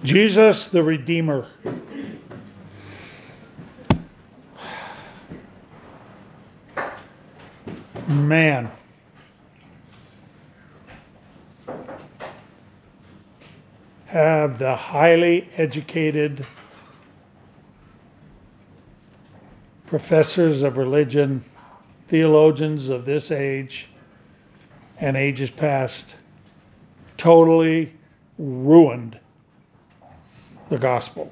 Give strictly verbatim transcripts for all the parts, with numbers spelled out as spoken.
Jesus the Redeemer. Man. Have the highly educated professors of religion, theologians of this age and ages past, totally ruined the gospel.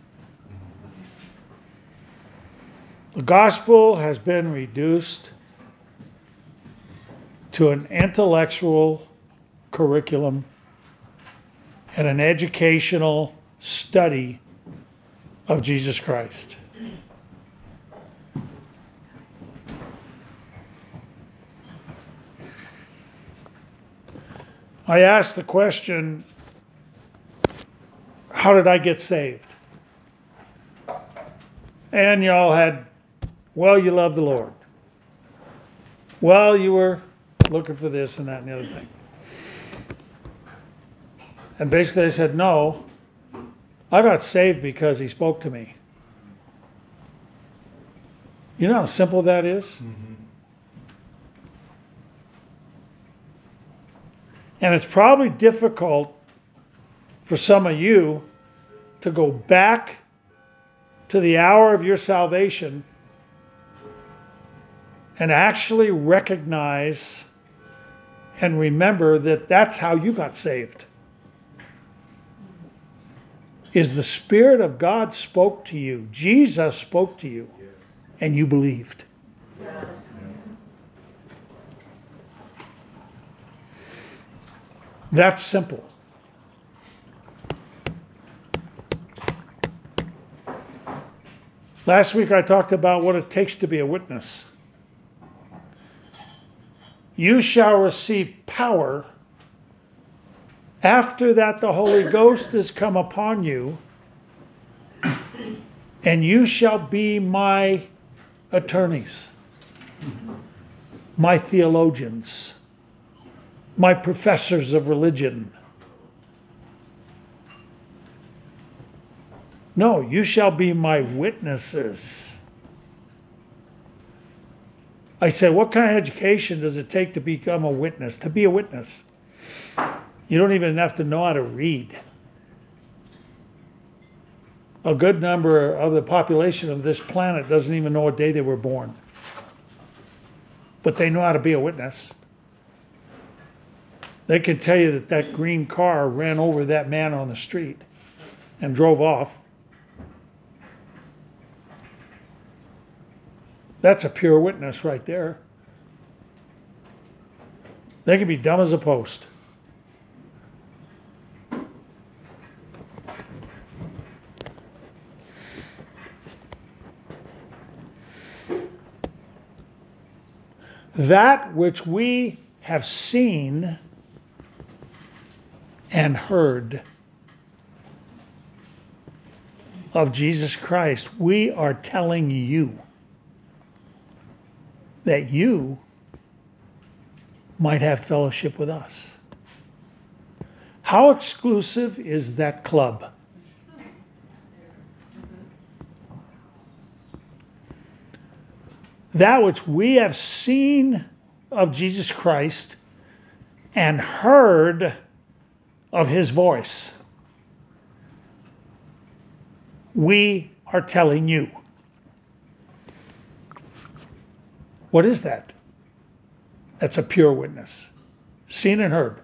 The gospel has been reduced to an intellectual curriculum and an educational study of Jesus Christ. I asked the question, how did I get saved? And y'all had, well, you love the Lord. Well, you were looking for this and that and the other thing. And basically I said, no, I got saved because he spoke to me. You know how simple that is? Mm-hmm. And it's probably difficult for some of you to go back to the hour of your salvation and actually recognize and remember that that's how you got saved. Is the Spirit of God spoke to you. Jesus spoke to you, and you believed. That's simple. Last week I talked about what it takes to be a witness. You shall receive power. After that, the Holy Ghost has come upon you, and you shall be my attorneys, my theologians, my professors of religion. No, you shall be my witnesses. I said, what kind of education does it take to become a witness? To be a witness, you don't even have to know how to read. A good number of the population of this planet doesn't even know what day they were born. But they know how to be a witness. They can tell you that that green car ran over that man on the street and drove off. That's a pure witness right there. They can be dumb as a post. That which we have seen and heard of Jesus Christ, we are telling you that you might have fellowship with us. How exclusive is that club? That which we have seen of Jesus Christ and heard of his voice, we are telling you. What is that? That's a pure witness. Seen and heard.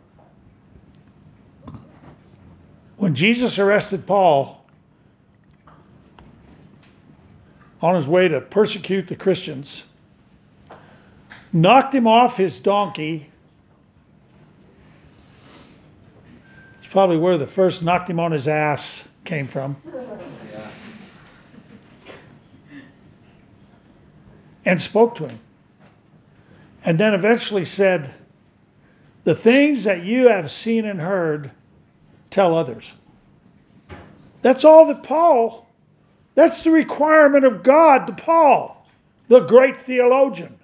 When Jesus arrested Paul on his way to persecute the Christians, knocked him off his donkey. It's probably where the first knocked him on his ass came from. Yeah. And spoke to him. And then eventually said, the things that you have seen and heard, tell others. That's all that Paul, that's the requirement of God to Paul, the great theologian.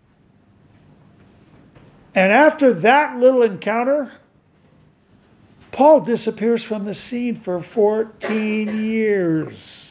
And after that little encounter, Paul disappears from the scene for fourteen years.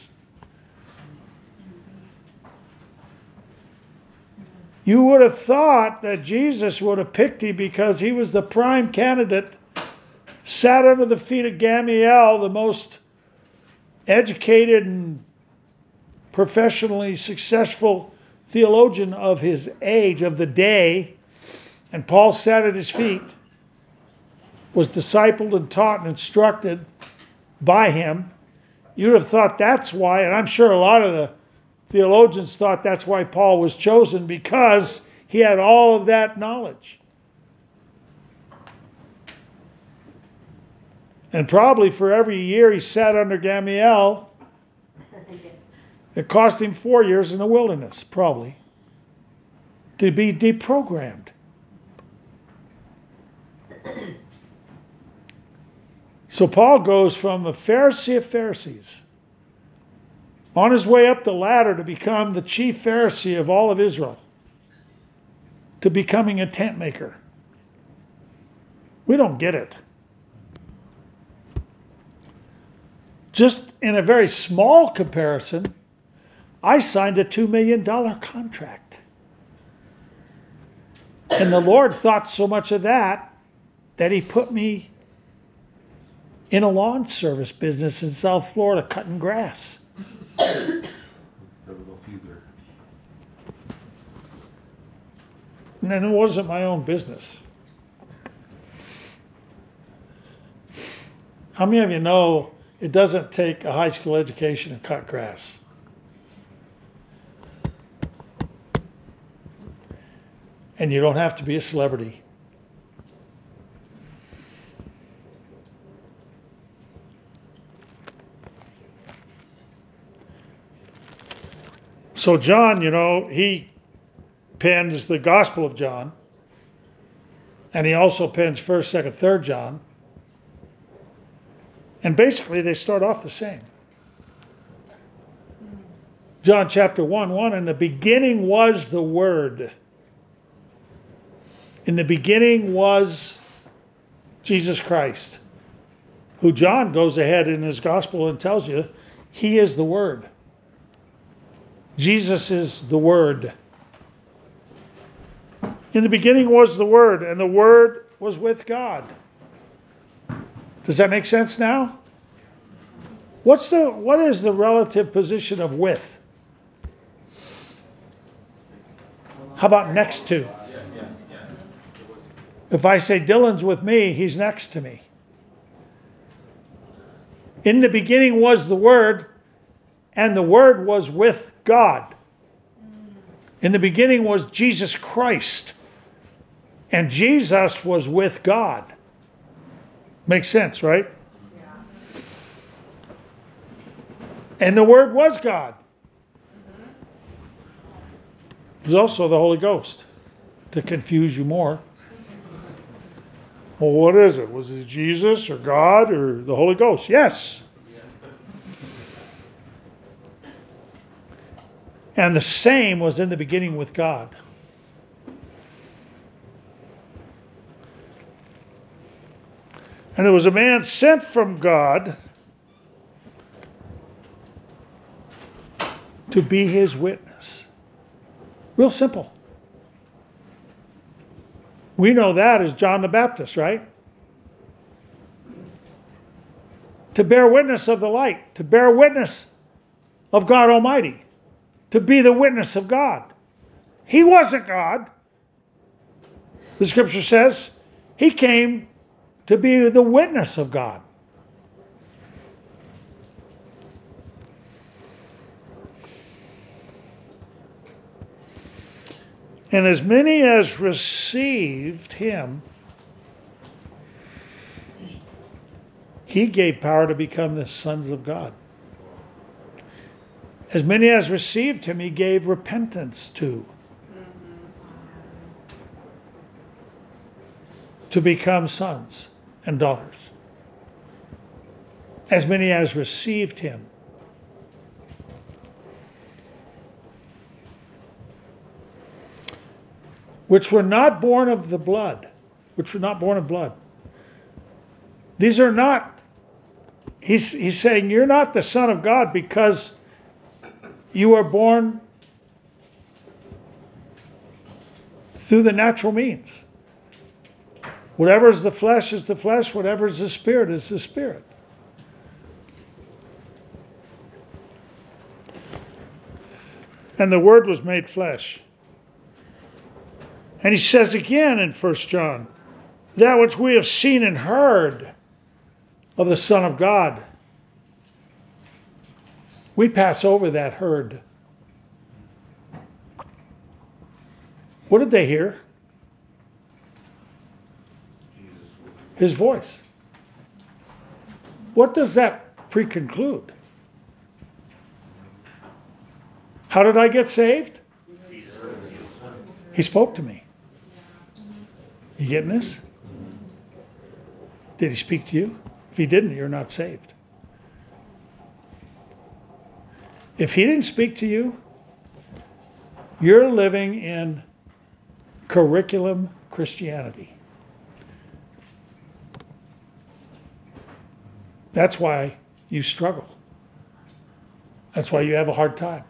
You would have thought that Jesus would have picked him because he was the prime candidate, sat under the feet of Gamaliel, the most educated and professionally successful theologian of his age, of the day, and Paul sat at his feet, was discipled and taught and instructed by him. You'd have thought that's why, and I'm sure a lot of the theologians thought that's why Paul was chosen, because he had all of that knowledge. And probably for every year he sat under Gamaliel, it cost him four years in the wilderness, probably, to be deprogrammed. So Paul goes from a Pharisee of Pharisees, on his way up the ladder to become the chief Pharisee of all of Israel, to becoming a tent maker. We don't get it. Just in a very small comparison, I signed a two million dollars contract. And the Lord thought so much of that that he put me in a lawn service business in South Florida, cutting grass. Caesar. And it wasn't my own business. How many of you know it doesn't take a high school education to cut grass? And you don't have to be a celebrity. So John, you know, he pens the Gospel of John. And he also pens first, second, third John. And basically they start off the same. John chapter one, one, in the beginning was the Word. In the beginning was Jesus Christ, who John goes ahead in his Gospel and tells you, he is the Word. Jesus is the Word. In the beginning was the Word, and the Word was with God. Does that make sense now? What's the what is the relative position of with? How about next to? If I say Dylan's with me, he's next to me. In the beginning was the Word, and the Word was with God. In the beginning was Jesus Christ, and Jesus was with God. Makes sense, right? Yeah. And the Word was God. There's also the Holy Ghost, to confuse you more. Well, what is it? Was it Jesus or God or the Holy Ghost? Yes. And the same was in the beginning with God. And there was a man sent from God to be his witness. Real simple. We know that as John the Baptist, right? To bear witness of the light, to bear witness of God Almighty, to be the witness of God. He wasn't God. The scripture says he came to be the witness of God. And as many as received him, he gave power to become the sons of God. As many as received him, he gave repentance to. To become sons and daughters. As many as received him. Which were not born of the blood. Which were not born of blood. These are not, he's, he's saying you're not the Son of God because you are born through the natural means. Whatever is the flesh is the flesh, whatever is the spirit is the spirit. And the Word was made flesh. And he says again in First John, that which we have seen and heard of the Son of God. We pass over that heard. What did they hear? His voice. What does that pre-conclude? How did I get saved? He spoke to me. You getting this? Did he speak to you? If he didn't, you're not saved. If he didn't speak to you, you're living in curriculum Christianity. That's why you struggle. That's why you have a hard time.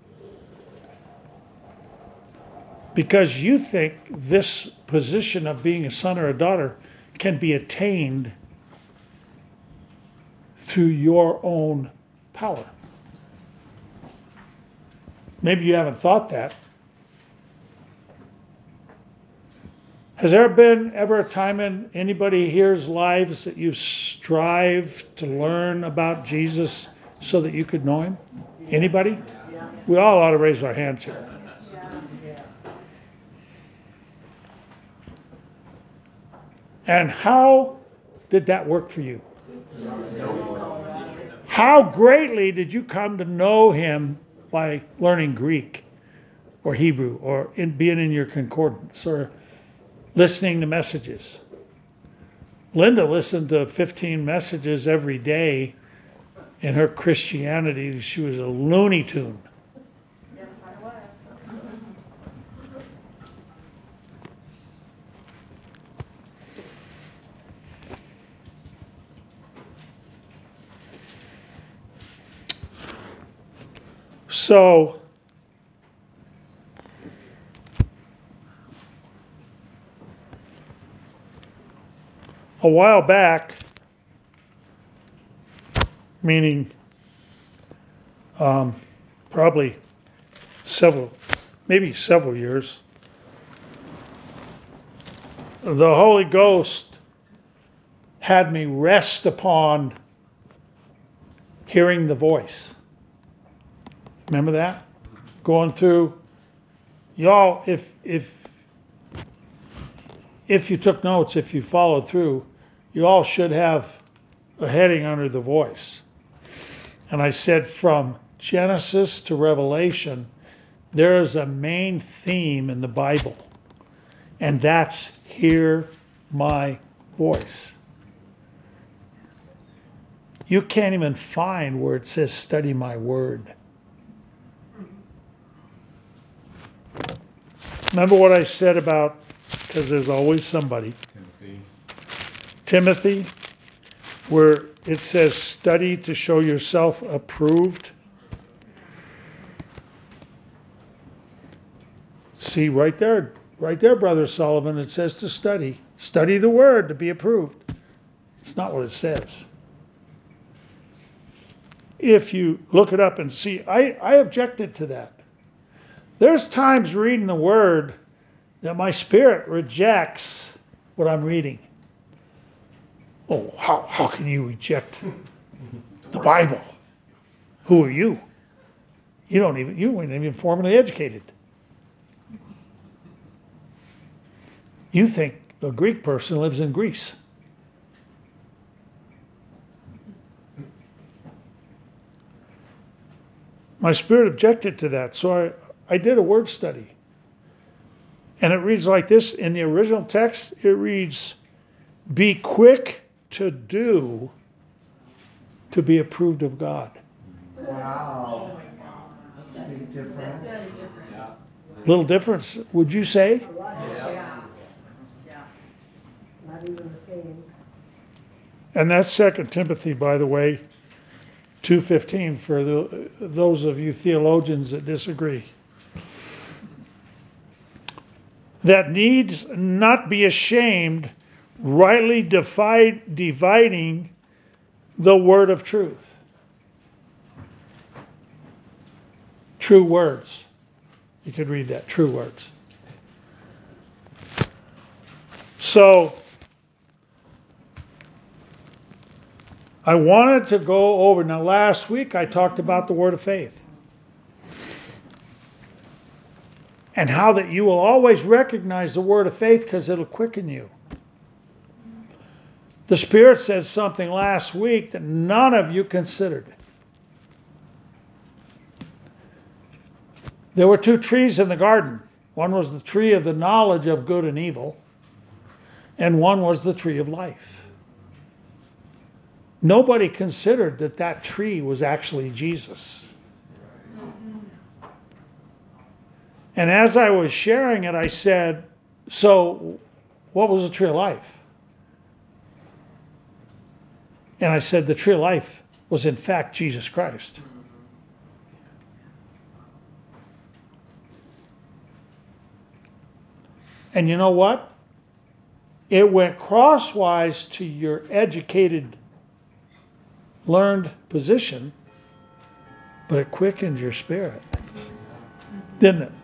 Because you think this position of being a son or a daughter can be attained through your own power. Maybe you haven't thought that. Has there been ever a time in anybody here's lives that you strive to learn about Jesus so that you could know him? Anybody? We all ought to raise our hands here. And how did that work for you? How greatly did you come to know him by learning Greek or Hebrew or in being in your concordance or listening to messages? Linda listened to fifteen messages every day in her Christianity. She was a Looney Tune. Yes, I was. So, a while back, meaning um, probably several, maybe several years, the Holy Ghost had me rest upon hearing the voice. Remember that? Going through, y'all, if if if you took notes, if you followed through, you all should have a heading under the voice. And I said from Genesis to Revelation, there is a main theme in the Bible, and that's hear my voice. You can't even find where it says study my word. Remember what I said about, because there's always somebody, Timothy. Timothy, where it says study to show yourself approved. See right there, right there, Brother Sullivan, it says to study. Study the word to be approved. It's not what it says. If you look it up and see, I, I objected to that. There's times reading the word that my spirit rejects what I'm reading. Oh, how, how can you reject the Bible? Who are you? You don't even, you weren't even formally educated. You think a Greek person lives in Greece. My spirit objected to that, so I, I did a word study. And it reads like this. In the original text, it reads, be quick to do to be approved of God. Wow. That's a big difference. That's a difference. Yeah. Little difference, would you say? Yeah. Yeah. Not even the same. And that's Second Timothy, by the way, two fifteen for the, those of you theologians that disagree. That needs not be ashamed, rightly divide, dividing the word of truth. True words. You could read that, true words. So, I wanted to go over, now last week I talked about the word of faith. And how that you will always recognize the word of faith because it'll quicken you. The Spirit said something last week that none of you considered. There were two trees in the garden. One was the tree of the knowledge of good and evil, and one was the tree of life. Nobody considered that that tree was actually Jesus. And as I was sharing it, I said, so what was the tree of life? And I said the tree of life was in fact Jesus Christ. And you know what? It went crosswise to your educated, learned position, but it quickened your spirit. Didn't it?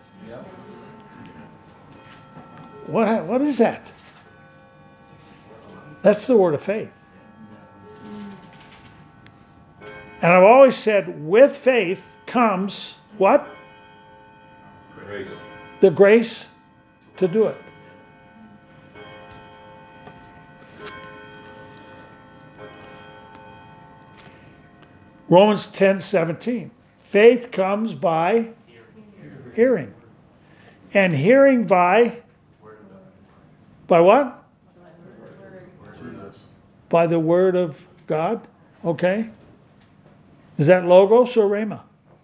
What, what is that? That's the word of faith. And I've always said, with faith comes what? Grace. The grace to do it. Romans ten seventeen. Faith comes by hearing. And hearing by, by what? Jesus. By the word of God. Okay. Is that Logos or Rhema?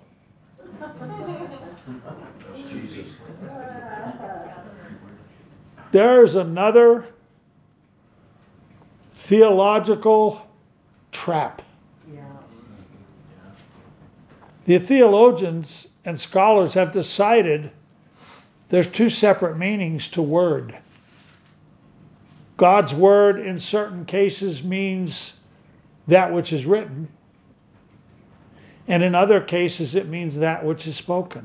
That's Jesus. There's another theological trap. Yeah. The theologians and scholars have decided there's two separate meanings to word. God's word in certain cases means that which is written, and in other cases it means that which is spoken.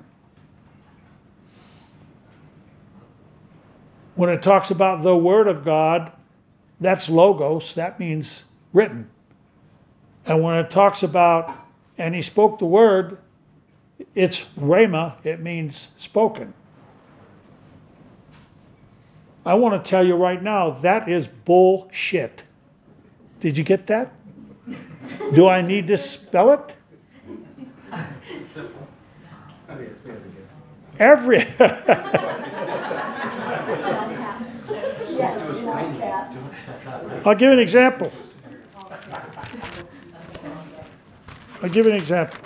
When it talks about the word of God, that's logos, that means written. And when it talks about, and he spoke the word, it's rhema, it means spoken. I want to tell you right now, that is bullshit. Did you get that? Do I need to spell it? Every. I'll give you an example. I'll give you an example.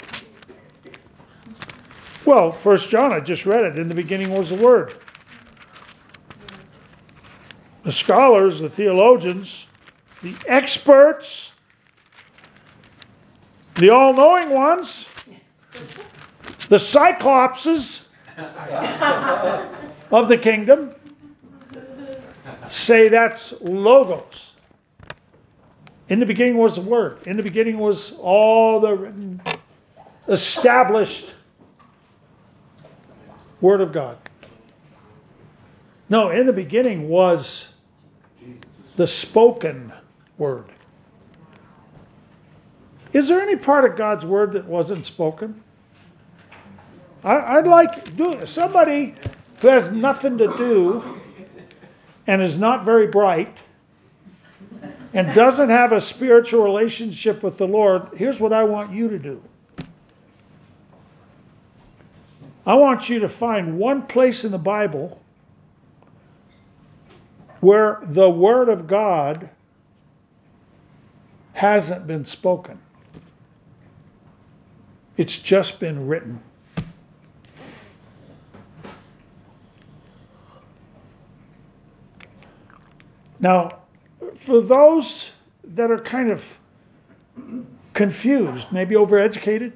Well, First John, I just read it. In the beginning was the Word. The scholars, the theologians, the experts, the all-knowing ones, the cyclopses of the kingdom say that's logos. In the beginning was the Word. In the beginning was all the written, established Word of God. No, in the beginning was the spoken Word. Is there any part of God's Word that wasn't spoken? I, I'd like do somebody who has nothing to do and is not very bright and doesn't have a spiritual relationship with the Lord. Here's what I want you to do. I want you to find one place in the Bible where the Word of God hasn't been spoken. It's just been written. Now, for those that are kind of confused, maybe overeducated,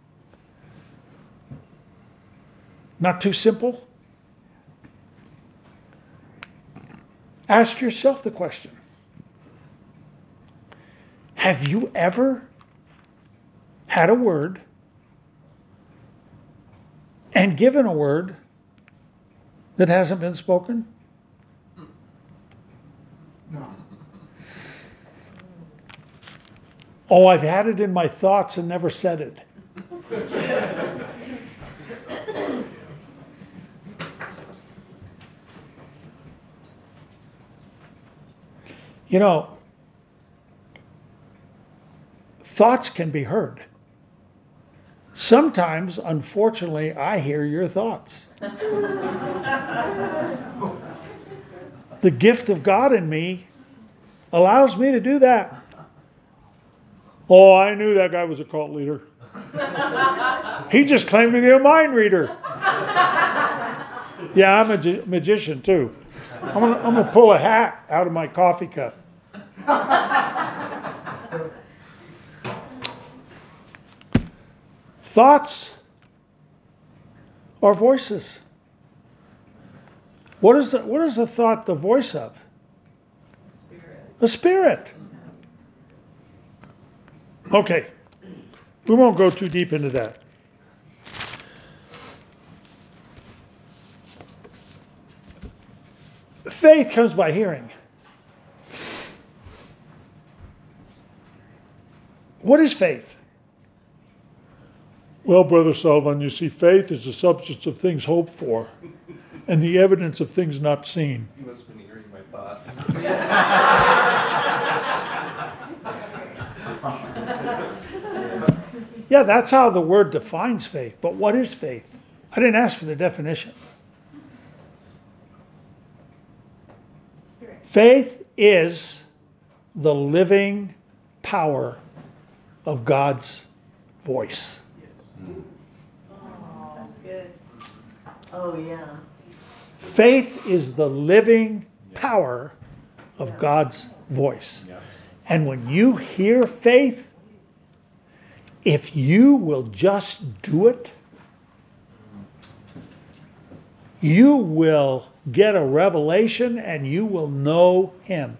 not too simple, ask yourself the question, have you ever had a word and given a word that hasn't been spoken? No. Oh, I've had it in my thoughts and never said it. You know, thoughts can be heard. Sometimes, unfortunately, I hear your thoughts. The gift of God in me allows me to do that. Oh, I knew that guy was a cult leader. He just claimed to be a mind reader. Yeah, I'm a magi- magician too. I'm gonna, I'm gonna pull a hat out of my coffee cup. Thoughts are voices. What is the, what is the thought the voice of? Spirit. The Spirit. Okay. We won't go too deep into that. Faith comes by hearing. What is faith? Well, Brother Sullivan, you see, faith is the substance of things hoped for and the evidence of things not seen. You must have been hearing my thoughts. Yeah, that's how the word defines faith. But what is faith? I didn't ask for the definition. Spirit. Faith is the living power of God's voice. Oh, that's good. Oh, yeah. Faith is the living power of God's voice. And when you hear faith, if you will just do it, you will get a revelation and you will know Him.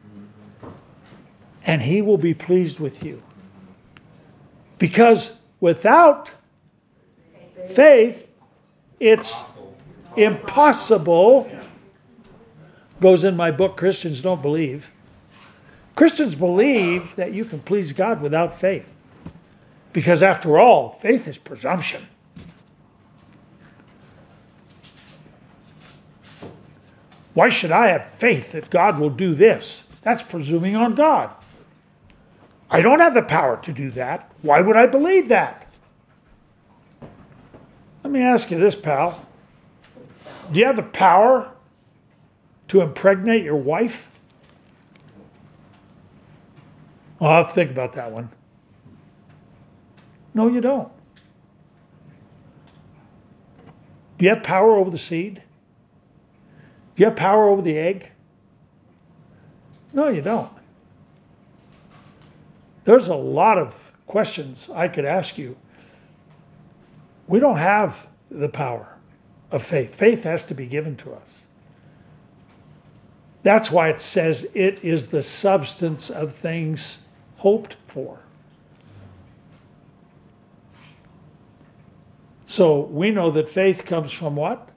And He will be pleased with you. Because without faith, it's impossible. Goes in my book, Christians Don't Believe. Christians believe that you can please God without faith. Because after all, faith is presumption. Why should I have faith that God will do this? That's presuming on God. I don't have the power to do that. Why would I believe that? Let me ask you this, pal. Do you have the power to impregnate your wife? Well, I'll have to think about that one. No, you don't. Do you have power over the seed? Do you have power over the egg? No, you don't. There's a lot of questions I could ask you. We don't have the power of faith. Faith has to be given to us. That's why it says it is the substance of things hoped for. So we know that faith comes from what?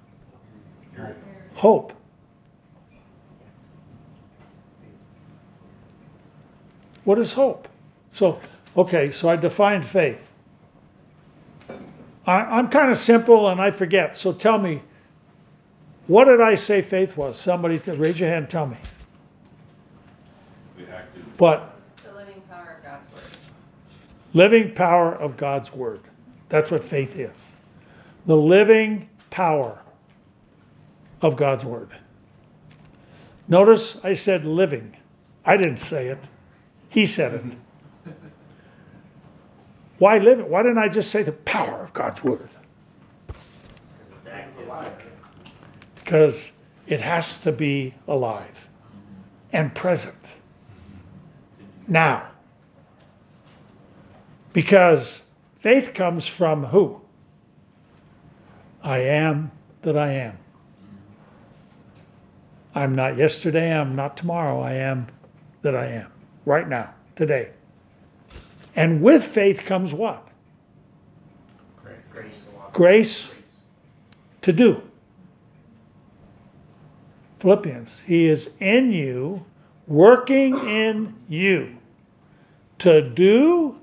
Hope. What is hope? So, okay, so I defined faith. I, I'm kind of simple and I forget. So tell me, what did I say faith was? Somebody to raise your hand and tell me. What? The living power of God's word. Living power of God's word. That's what faith is. The living power of God's word. Notice I said living. I didn't say it. He said it. Why living? Why didn't I just say the power of God's word? Because it has to be alive and present. now. Because faith comes from who? I am that I am. I'm not yesterday, I'm not tomorrow, I am that I am. Right now, today. And with faith comes what? Grace. Grace to walk. Grace to do. Philippians, He is in you, working in you to do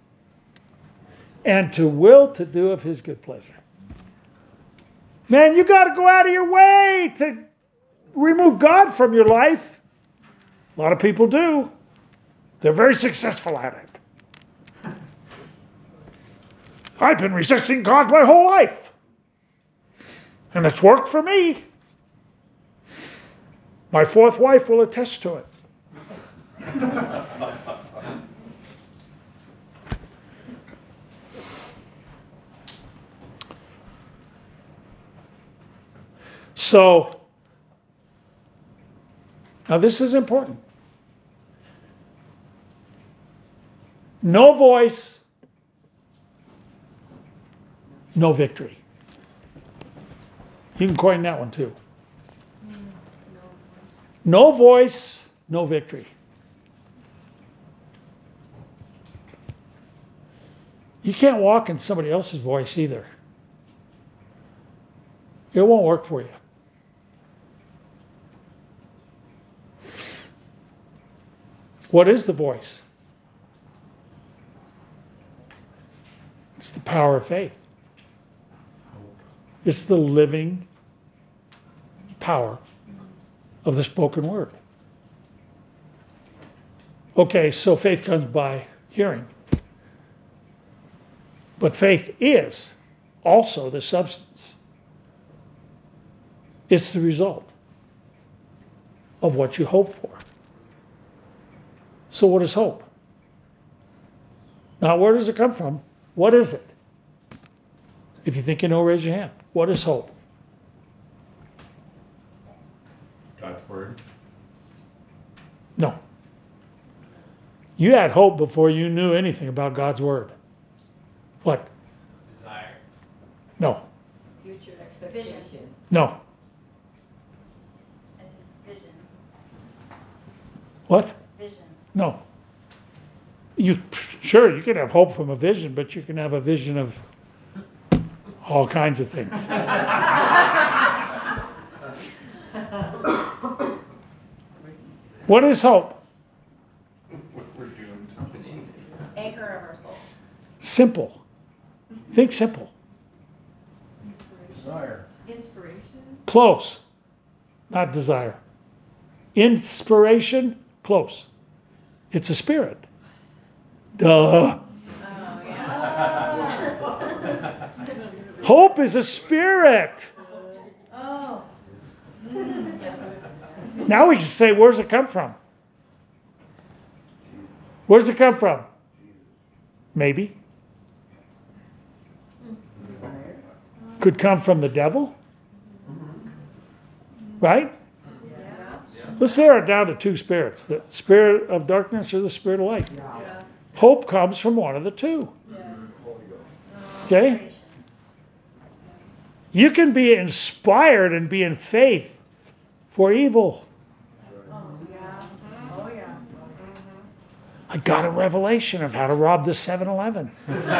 and to will to do of His good pleasure. Man, you got to go out of your way to remove God from your life. A lot of people do. They're very successful at it. I've been resisting God my whole life. And it's worked for me. My fourth wife will attest to it. So, now this is important. No voice, no victory. You can coin that one too. No voice, no victory. You can't walk in somebody else's voice either. It won't work for you. What is the voice? It's the power of faith. It's the living power of the spoken word. Okay, so faith comes by hearing. But faith is also the substance. It's the result of what you hope for. So what is hope? Now, where does it come from? What is it? If you think you know, raise your hand. What is hope? God's word. No. You had hope before you knew anything about God's word. What? Desire. No. Future expectation. No. I said vision. What? Vision. No. You sure you can have hope from a vision, but you can have a vision of all kinds of things. What is hope? We're doing something in it. Anchor of our soul. Simple. Think simple. Desire. Inspiration. Close. Not desire. Inspiration? Close. It's a spirit. Duh. Oh, yeah. Hope is a spirit. Oh. Now we can say, where's it come from? Where's it come from? Maybe. Desire. Could come from the devil. Right? Yeah. Let's narrow it down to two spirits. The spirit of darkness or the spirit of light. Yeah. Hope comes from one of the two. Yes. Okay? You can be inspired and be in faith for evil. Oh, yeah. Oh, yeah. I got a revelation of how to rob the seven eleven.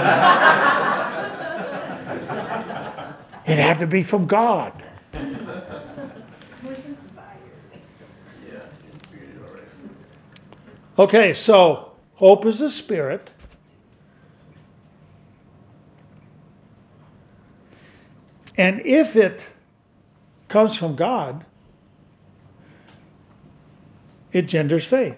It had to be from God. Was inspired. Yeah, inspired already. Okay, so hope is a spirit. And if it comes from God, it genders faith.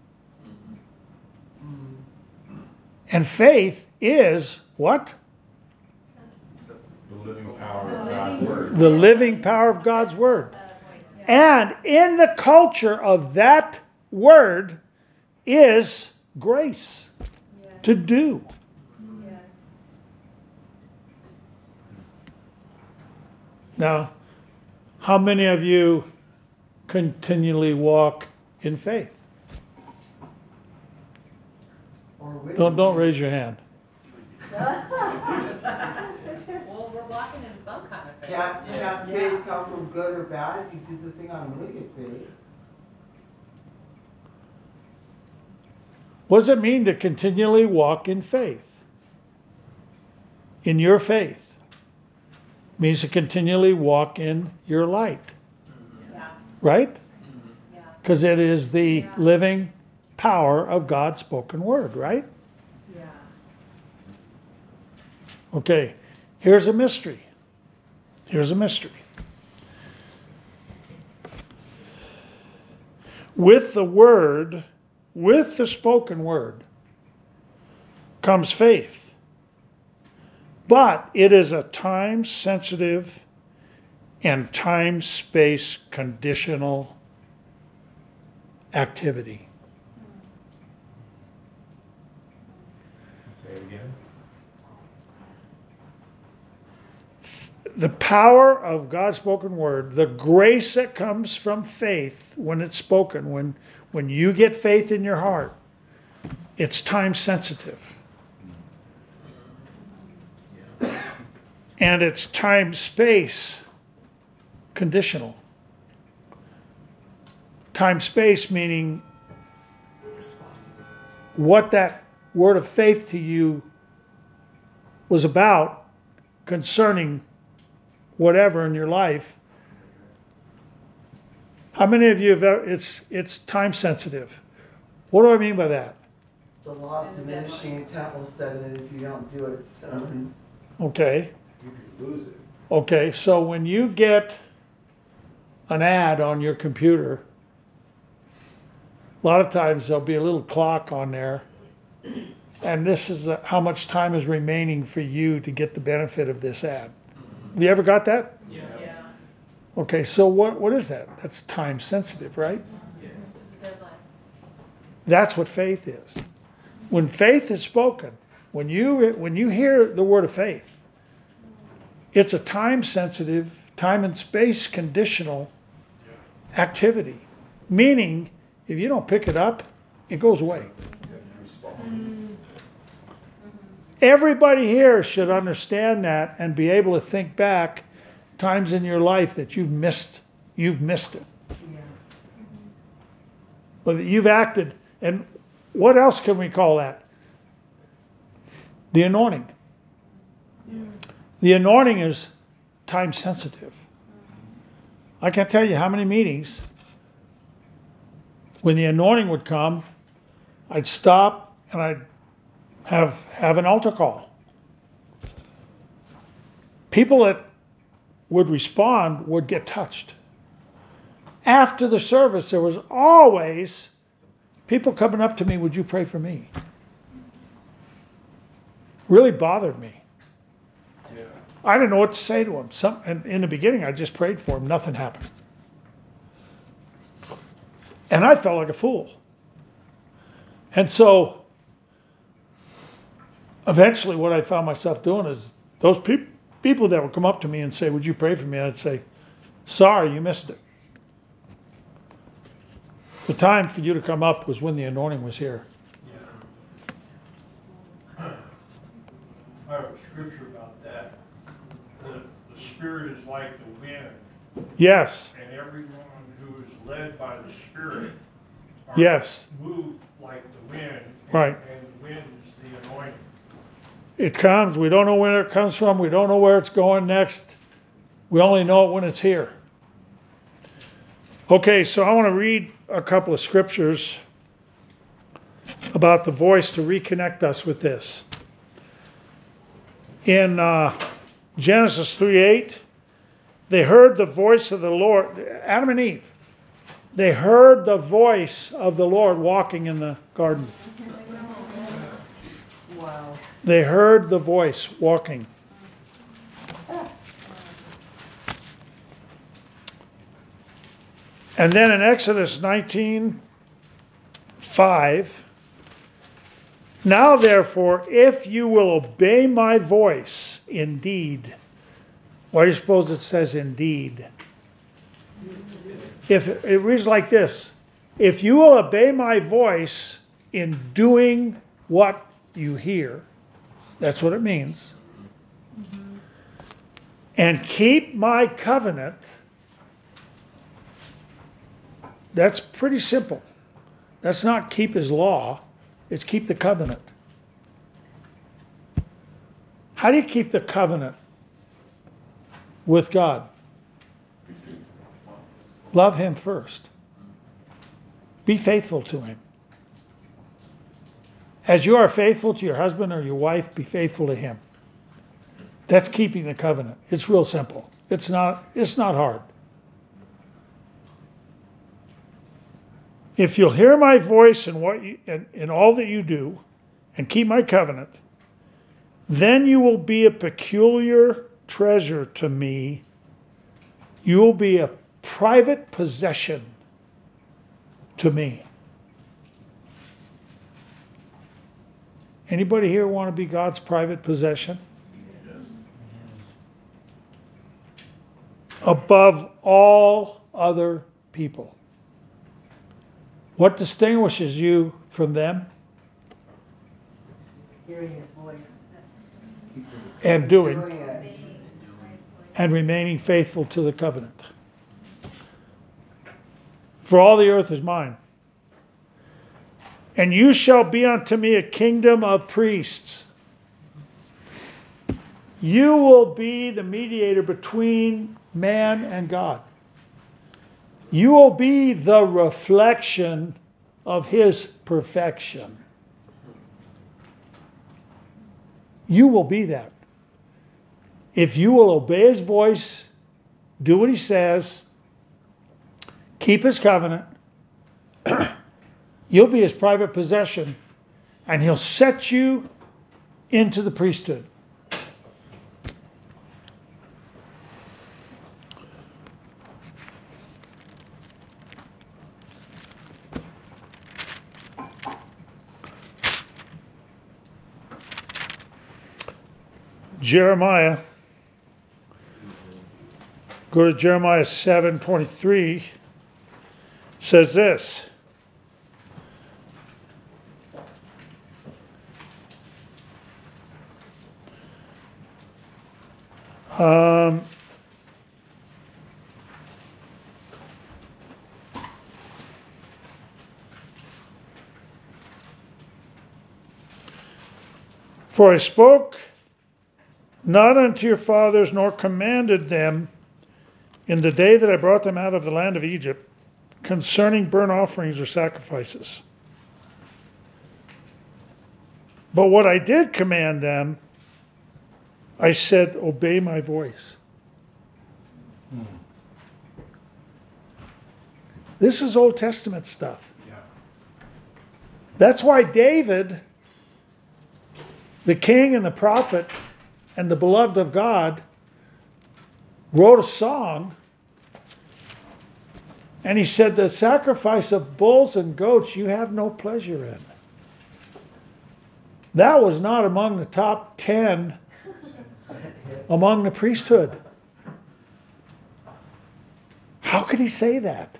And faith is what? The living power of God's word. The living power of God's word. And in the culture of that word is grace to do. Yes. Now, how many of you continually walk in faith? Or would Don't, you don't be? raise your hand. Well, we're walking in some kind of faith. Can't, Yeah. can't Yeah. faith come from good or bad? You do the thing on wicked faith. What does it mean to continually walk in faith? In your faith. Means to continually walk in your light. Yeah, Right? yeah. Because it is the Yeah. living power of God's spoken word, right? Yeah. Okay, here's a mystery. Here's a mystery. With the word, with the spoken word, comes faith. But it is a time sensitive and time space conditional activity. Say it again. The power of God's spoken word, the grace that comes from faith when it's spoken, when, when you get faith in your heart, it's time sensitive. And it's time space conditional. Time space meaning what that word of faith to you was about concerning whatever in your life. How many of you have ever, it's it's time sensitive. What do I mean by that? The law of And the diminishing temple said that if you don't do it, it's done. Okay. You could lose it. Okay, so when you get an ad on your computer, a lot of times there'll be a little clock on there, and this is uh, how much time is remaining for you to get the benefit of this ad. Have you ever got that? Yeah. Yeah. Okay, so what, what is that? That's time sensitive, right? Yeah. There's a deadline. That's what faith is. When faith is spoken, when you when you hear the word of faith, it's a time sensitive, time and space conditional activity. Meaning, if you don't pick it up, it goes away. You have to respond. Everybody here should understand that and be able to think back times in your life that you've missed you've missed it. Yeah. But that you've acted, and what else can we call that? The anointing. The anointing is time sensitive. I can't tell you how many meetings when the anointing would come, I'd stop and I'd have have an altar call. People that would respond would get touched. After the service, there was always people coming up to me, would you pray for me? Really bothered me. Yeah. I didn't know what to say to him. Some, and in the beginning, I just prayed for him. Nothing happened. And I felt like a fool. And so, eventually what I found myself doing is those peop- people that would come up to me and say, would you pray for me? I'd say, sorry, you missed it. The time for you to come up was when the anointing was here. I have a scripture about that. The, the Spirit is like the wind, Yes, and everyone who is led by the Spirit are yes, moved like the wind. And, Right. And the wind is the anointing. it comes. We don't know where it comes from. We don't know where it's going next. We only know it when it's here. Okay, so I want to read a couple of scriptures about the voice to reconnect us with this. In uh, Genesis three eight, they heard the voice of the Lord, Adam and Eve. They heard the voice of the Lord walking in the garden. Wow. They heard the voice walking. And then in Exodus nineteen five, now therefore, if you will obey my voice, indeed. Why do you suppose it says indeed? If it reads like this, if you will obey my voice in doing what you hear. That's what it means. And keep my covenant. That's pretty simple. That's not keep his law. It's keep the covenant. How do you keep the covenant with God? Love him first. Be faithful to him. As you are faithful to your husband or your wife, be faithful to him. That's keeping the covenant. It's real simple. It's not, it's not hard. If you'll hear my voice in what you, in, in all that you do, and keep my covenant, then you will be a peculiar treasure to me. You will be a private possession to me. Anybody here want to be God's private possession? Above all other people. What distinguishes you from them? Hearing his voice. And doing. Doing it. And remaining faithful to the covenant. For all the earth is mine. And you shall be unto me a kingdom of priests. You will be the mediator between man and God. You will be the reflection of his perfection. You will be that. If you will obey his voice, do what he says, keep his covenant, you'll be his private possession, and he'll set you into the priesthood. Jeremiah, go to Jeremiah seven twenty-three, says this. Um, For I spoke not unto your fathers, nor commanded them in the day that I brought them out of the land of Egypt, concerning burnt offerings or sacrifices. But what I did command them, I said, obey my voice. Hmm. This is Old Testament stuff. Yeah. That's why David, the king and the prophet and the beloved of God, wrote a song, and he said, the sacrifice of bulls and goats you have no pleasure in. That was not among the top ten among the priesthood. How could he say that?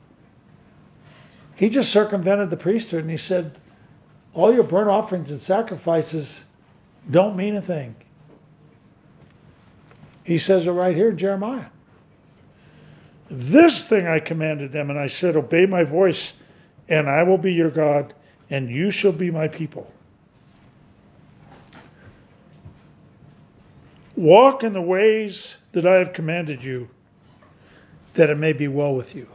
He just circumvented the priesthood and he said, all your burnt offerings and sacrifices don't mean a thing. He says it right here in Jeremiah. This thing I commanded them, and I said, obey my voice, and I will be your God, and you shall be my people. Walk in the ways that I have commanded you, that it may be well with you.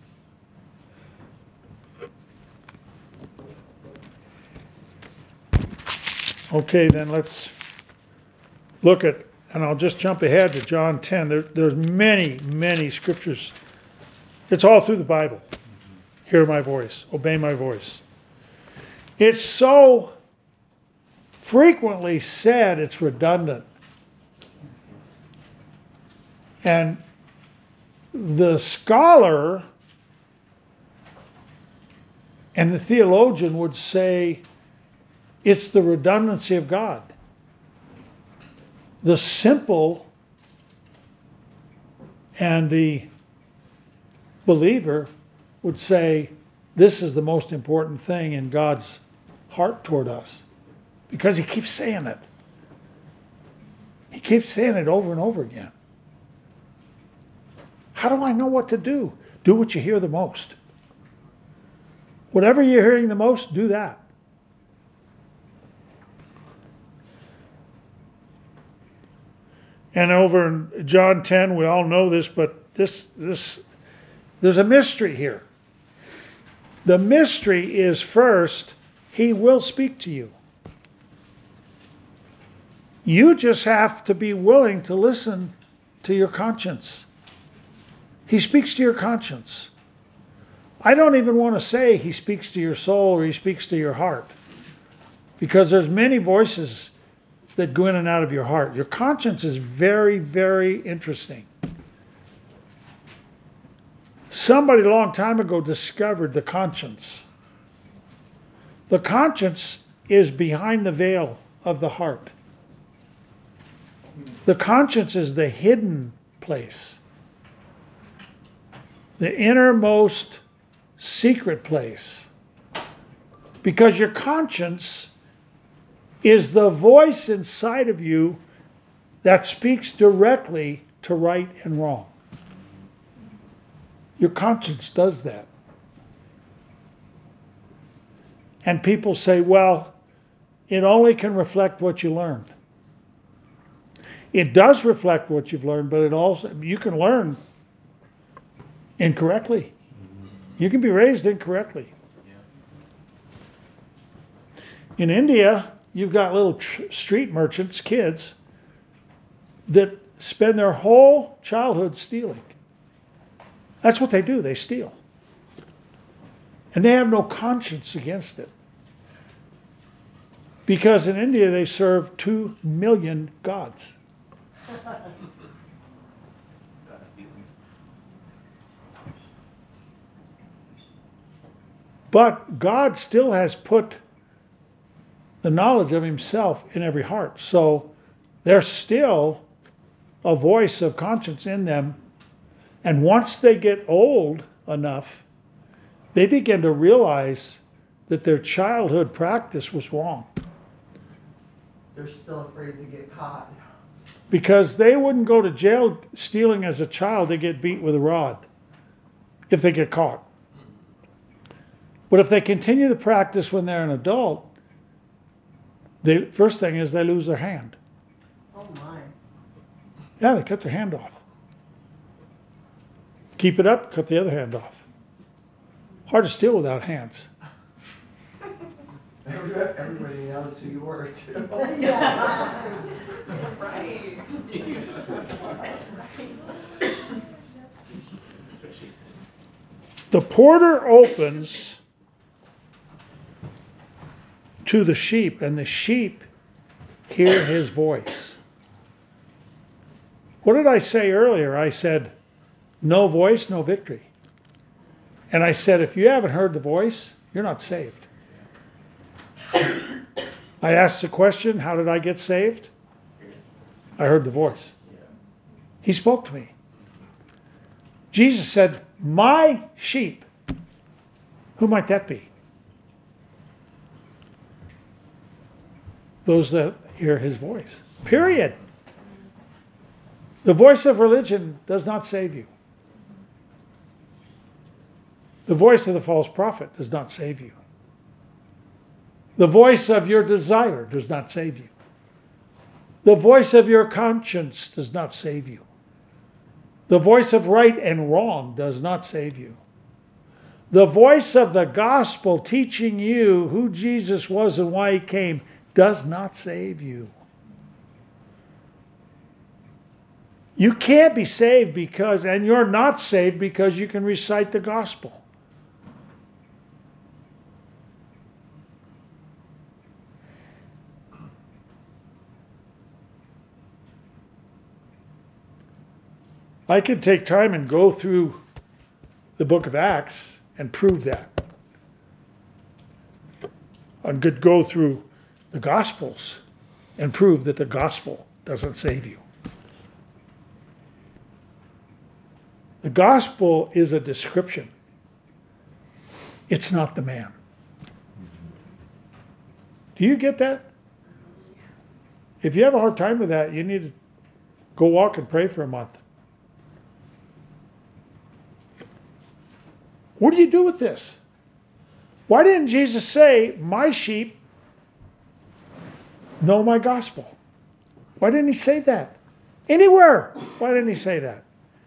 Okay, then let's look at, and I'll just jump ahead to John ten. There, there's many, many scriptures. It's all through the Bible. Hear my voice. Obey my voice. It's so frequently said it's redundant. And the scholar and the theologian would say it's the redundancy of God. The simple and the believer would say this is the most important thing in God's heart toward us because he keeps saying it. He keeps saying it over and over again. How do I know what to do? Do what you hear the most. Whatever you're hearing the most, do that. And over in John ten, we all know this, but this, this, there's a mystery here. The mystery is, first, he will speak to you. You just have to be willing to listen to your conscience. He speaks to your conscience. I don't even want to say he speaks to your soul or he speaks to your heart, because there's many voices that go in and out of your heart. Your conscience is very, very interesting. Somebody a long time ago discovered the conscience. The conscience is behind the veil of the heart. The conscience is the hidden place, the innermost secret place. Because your conscience is the voice inside of you that speaks directly to right and wrong. Your conscience does that. And people say, well, it only can reflect what you learned. It does reflect what you've learned, but it also, you can learn incorrectly. You can be raised incorrectly. In India, you've got little tr- street merchants, kids, that spend their whole childhood stealing. That's what they do. They steal. And they have no conscience against it. Because in India, they serve two million gods. But God still has put the knowledge of himself in every heart. So there's still a voice of conscience in them. And once they get old enough, they begin to realize that their childhood practice was wrong. They're still afraid to get caught. Because they wouldn't go to jail stealing as a child. They get beat with a rod if they get caught. But if they continue the practice when they're an adult, the first thing is they lose their hand. Oh my. Yeah, they cut their hand off. Keep it up, cut the other hand off. Hard to steal without hands. Everybody, everybody knows who you were too. Yeah. Right. The porter opens to the sheep, and the sheep hear his voice. What did I say earlier? I said, no voice, no victory. And I said, if you haven't heard the voice, you're not saved. I asked the question, how did I get saved? I heard the voice. He spoke to me. Jesus said, my sheep. Who might that be? Those that hear his voice. Period. The voice of religion does not save you. The voice of the false prophet does not save you. The voice of your desire does not save you. The voice of your conscience does not save you. The voice of right and wrong does not save you. The voice of the gospel teaching you who Jesus was and why he came does not save you. You can't be saved because, and you're not saved because you can recite the gospel. I could take time and go through the book of Acts and prove that. I could go through the Gospels and prove that the gospel doesn't save you. The gospel is a description. It's not the man. Do you get that? If you have a hard time with that, you need to go walk and pray for a month. What do you do with this? Why didn't Jesus say, my sheep know my gospel? Why didn't he say that? Anywhere. Why didn't he say that?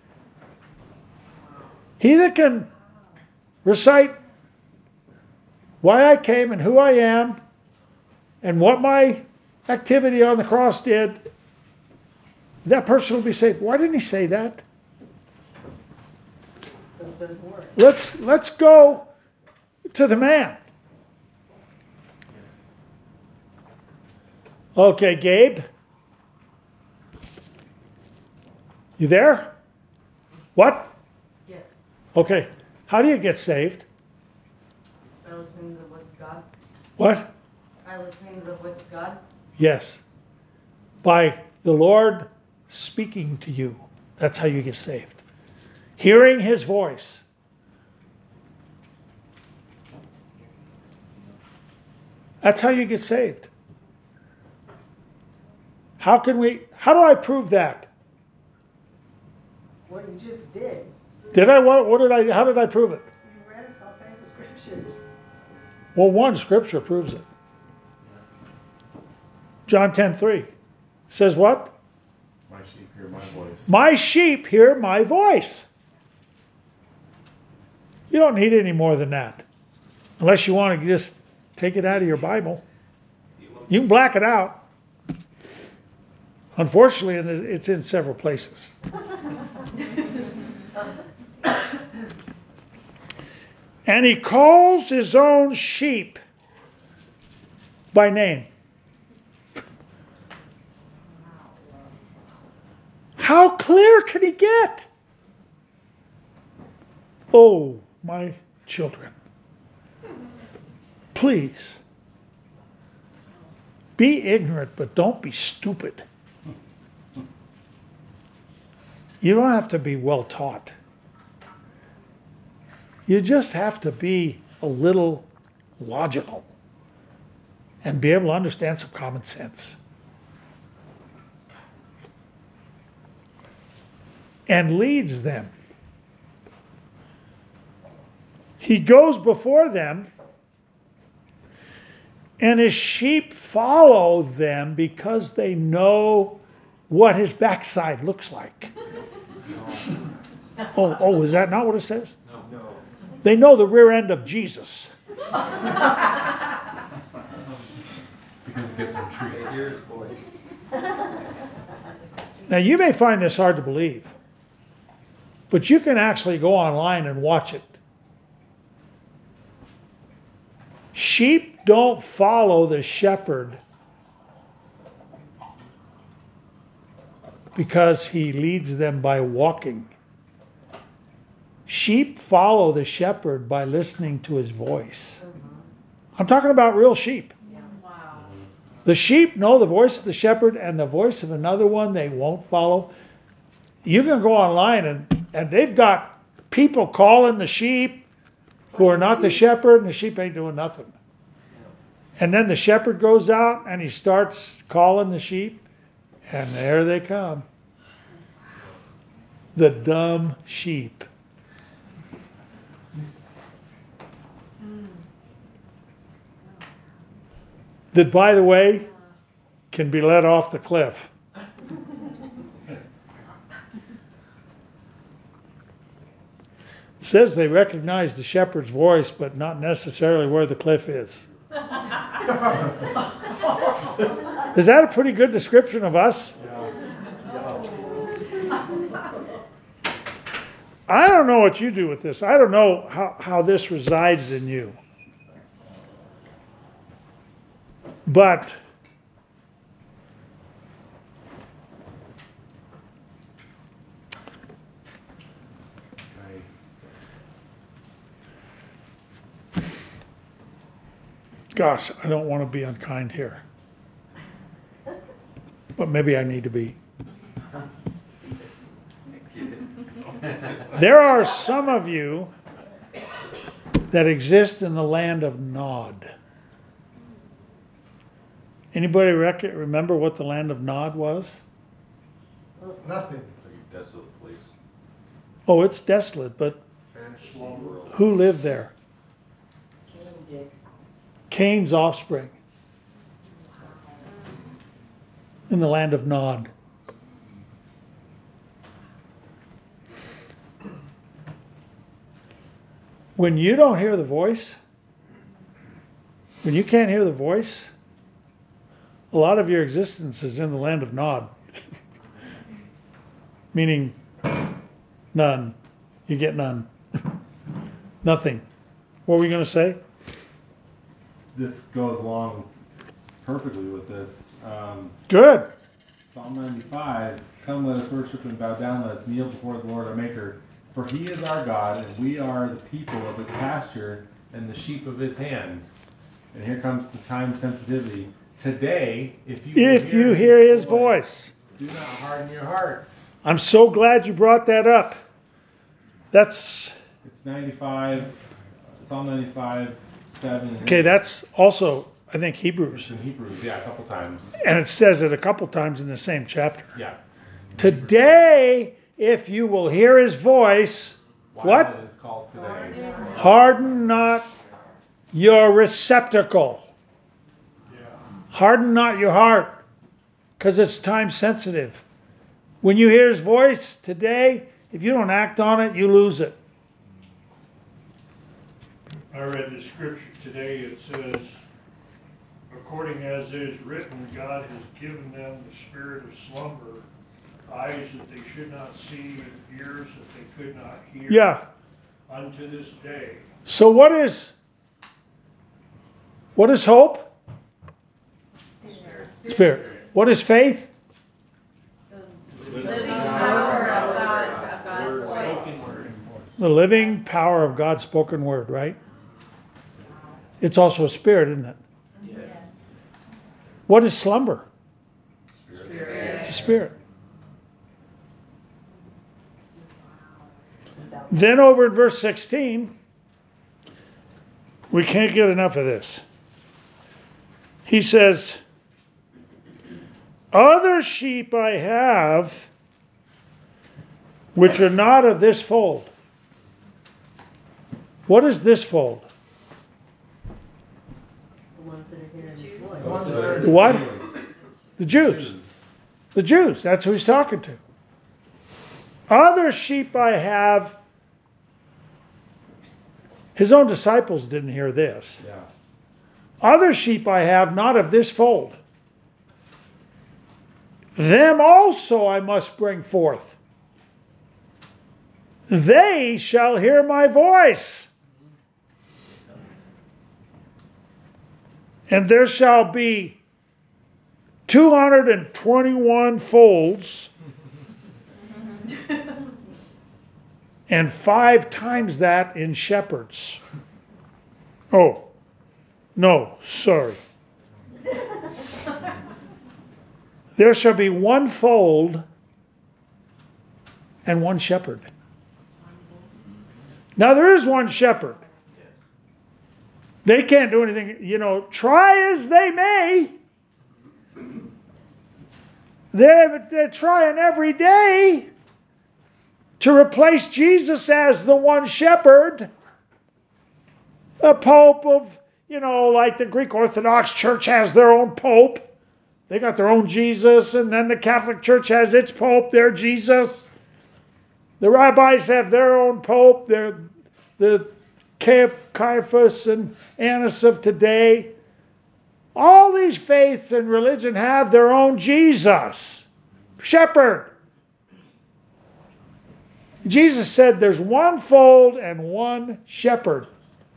He that can recite why I came and who I am and what my activity on the cross did, that person will be saved. Why didn't he say that? This doesn't work. Let's let's go to the man. Okay, Gabe. You there? What? Yes, Okay. How do you get saved? by listening to the voice of God. What? By listening to the voice of God. Yes. By the Lord speaking to you. That's how you get saved. Hearing his voice. That's how you get saved. How can we, how do I prove that? What you just did. Did I, what, what did I, how did I prove it? You read us all kinds of scriptures. Well, one scripture proves it. John ten three says what? My sheep hear my voice. My sheep hear my voice. You don't need any more than that. Unless you want to just take it out of your Bible. You can black it out. Unfortunately, it's in several places. And he calls his own sheep by name. How clear can he get? Oh, my children, please be ignorant, but don't be stupid. You don't have to be well taught. You just have to be a little logical and be able to understand some common sense. And leads them. He goes before them, and his sheep follow them because they know what his backside looks like. Oh, oh, is that not what it says? No. They know the rear end of Jesus. Because it gives them treats. Here's voice. Now, you may find this hard to believe, but you can actually go online and watch it. Sheep don't follow the shepherd because he leads them by walking. Sheep follow the shepherd by listening to his voice. I'm talking about real sheep. Wow. The sheep know the voice of the shepherd, and the voice of another one they won't follow. You can go online and, and they've got people calling the sheep who are not the shepherd, and the sheep ain't doing nothing. And then the shepherd goes out and he starts calling the sheep, and there they come. The dumb sheep. That, by the way, can be let off the cliff. It says they recognize the shepherd's voice, but not necessarily where the cliff is. Is that a pretty good description of us? I don't know what you do with this. I don't know how, how this resides in you. But gosh, I don't want to be unkind here. But maybe I need to be. There are some of you that exist in the land of Nod. Anybody rec- remember what the land of Nod was? Nothing. Like a desolate place. Oh, it's desolate, but Fantasy Slumber. world. who lived there? Cain did. Cain's offspring in the land of Nod. When you don't hear the voice, when you can't hear the voice, a lot of your existence is in the land of Nod. Meaning none. You get none. Nothing. What were you going to say? This goes along perfectly with this. Um, Good. Psalm ninety-five, come let us worship and bow down, let us kneel before the Lord our Maker. For he is our God, and we are the people of his pasture and the sheep of his hand. And here comes the time sensitivity. Today, if you, If you hear his voice. do not harden your hearts. I'm so glad you brought that up. That's, It's ninety-five, Psalm ninety-five, seven. okay, that's also, I think, It's Hebrews. in Hebrews, yeah, a couple times. And it says it a couple times in the same chapter. Yeah. Today, if you will hear his voice, While what? it is called today. Harden not your receptacle. Yeah. Harden not your heart, because it's time sensitive. When you hear his voice today, if you don't act on it, you lose it. I read the scripture today. It says, according as it is written, God has given them the spirit of slumber, eyes that they should not see, and ears that they could not hear. Yeah. Unto this day. So what is what is hope? Spirit. Spirit. What is faith? Living power of God, of God's voice. The living power of God's spoken word, right? It's also a spirit, isn't it? Yes. What is slumber? Spirit. It's a spirit. Then over in verse sixteen, we can't get enough of this. He says, other sheep I have, which are not of this fold. What is this fold? The ones that are hearing his voice. So The it's what? Jews. The Jews. The Jews. That's who he's talking to. Other sheep I have. His own disciples didn't hear this. Yeah. Other sheep I have, not of this fold. Them also I must bring forth. They shall hear my voice. And there shall be two hundred twenty-one folds and five times that in shepherds. Oh, no, sorry. There shall be one fold and one shepherd. Now there is one shepherd. They can't do anything, you know, try as they may. They're, they're trying every day to replace Jesus as the one shepherd. A pope of, you know, like the Greek Orthodox Church has their own pope. They got their own Jesus, and then the Catholic Church has its pope, their Jesus. The rabbis have their own pope, their, the Caiaphas and Annas of today. All these faiths and religion have their own Jesus, shepherd. Jesus said there's one fold and one shepherd.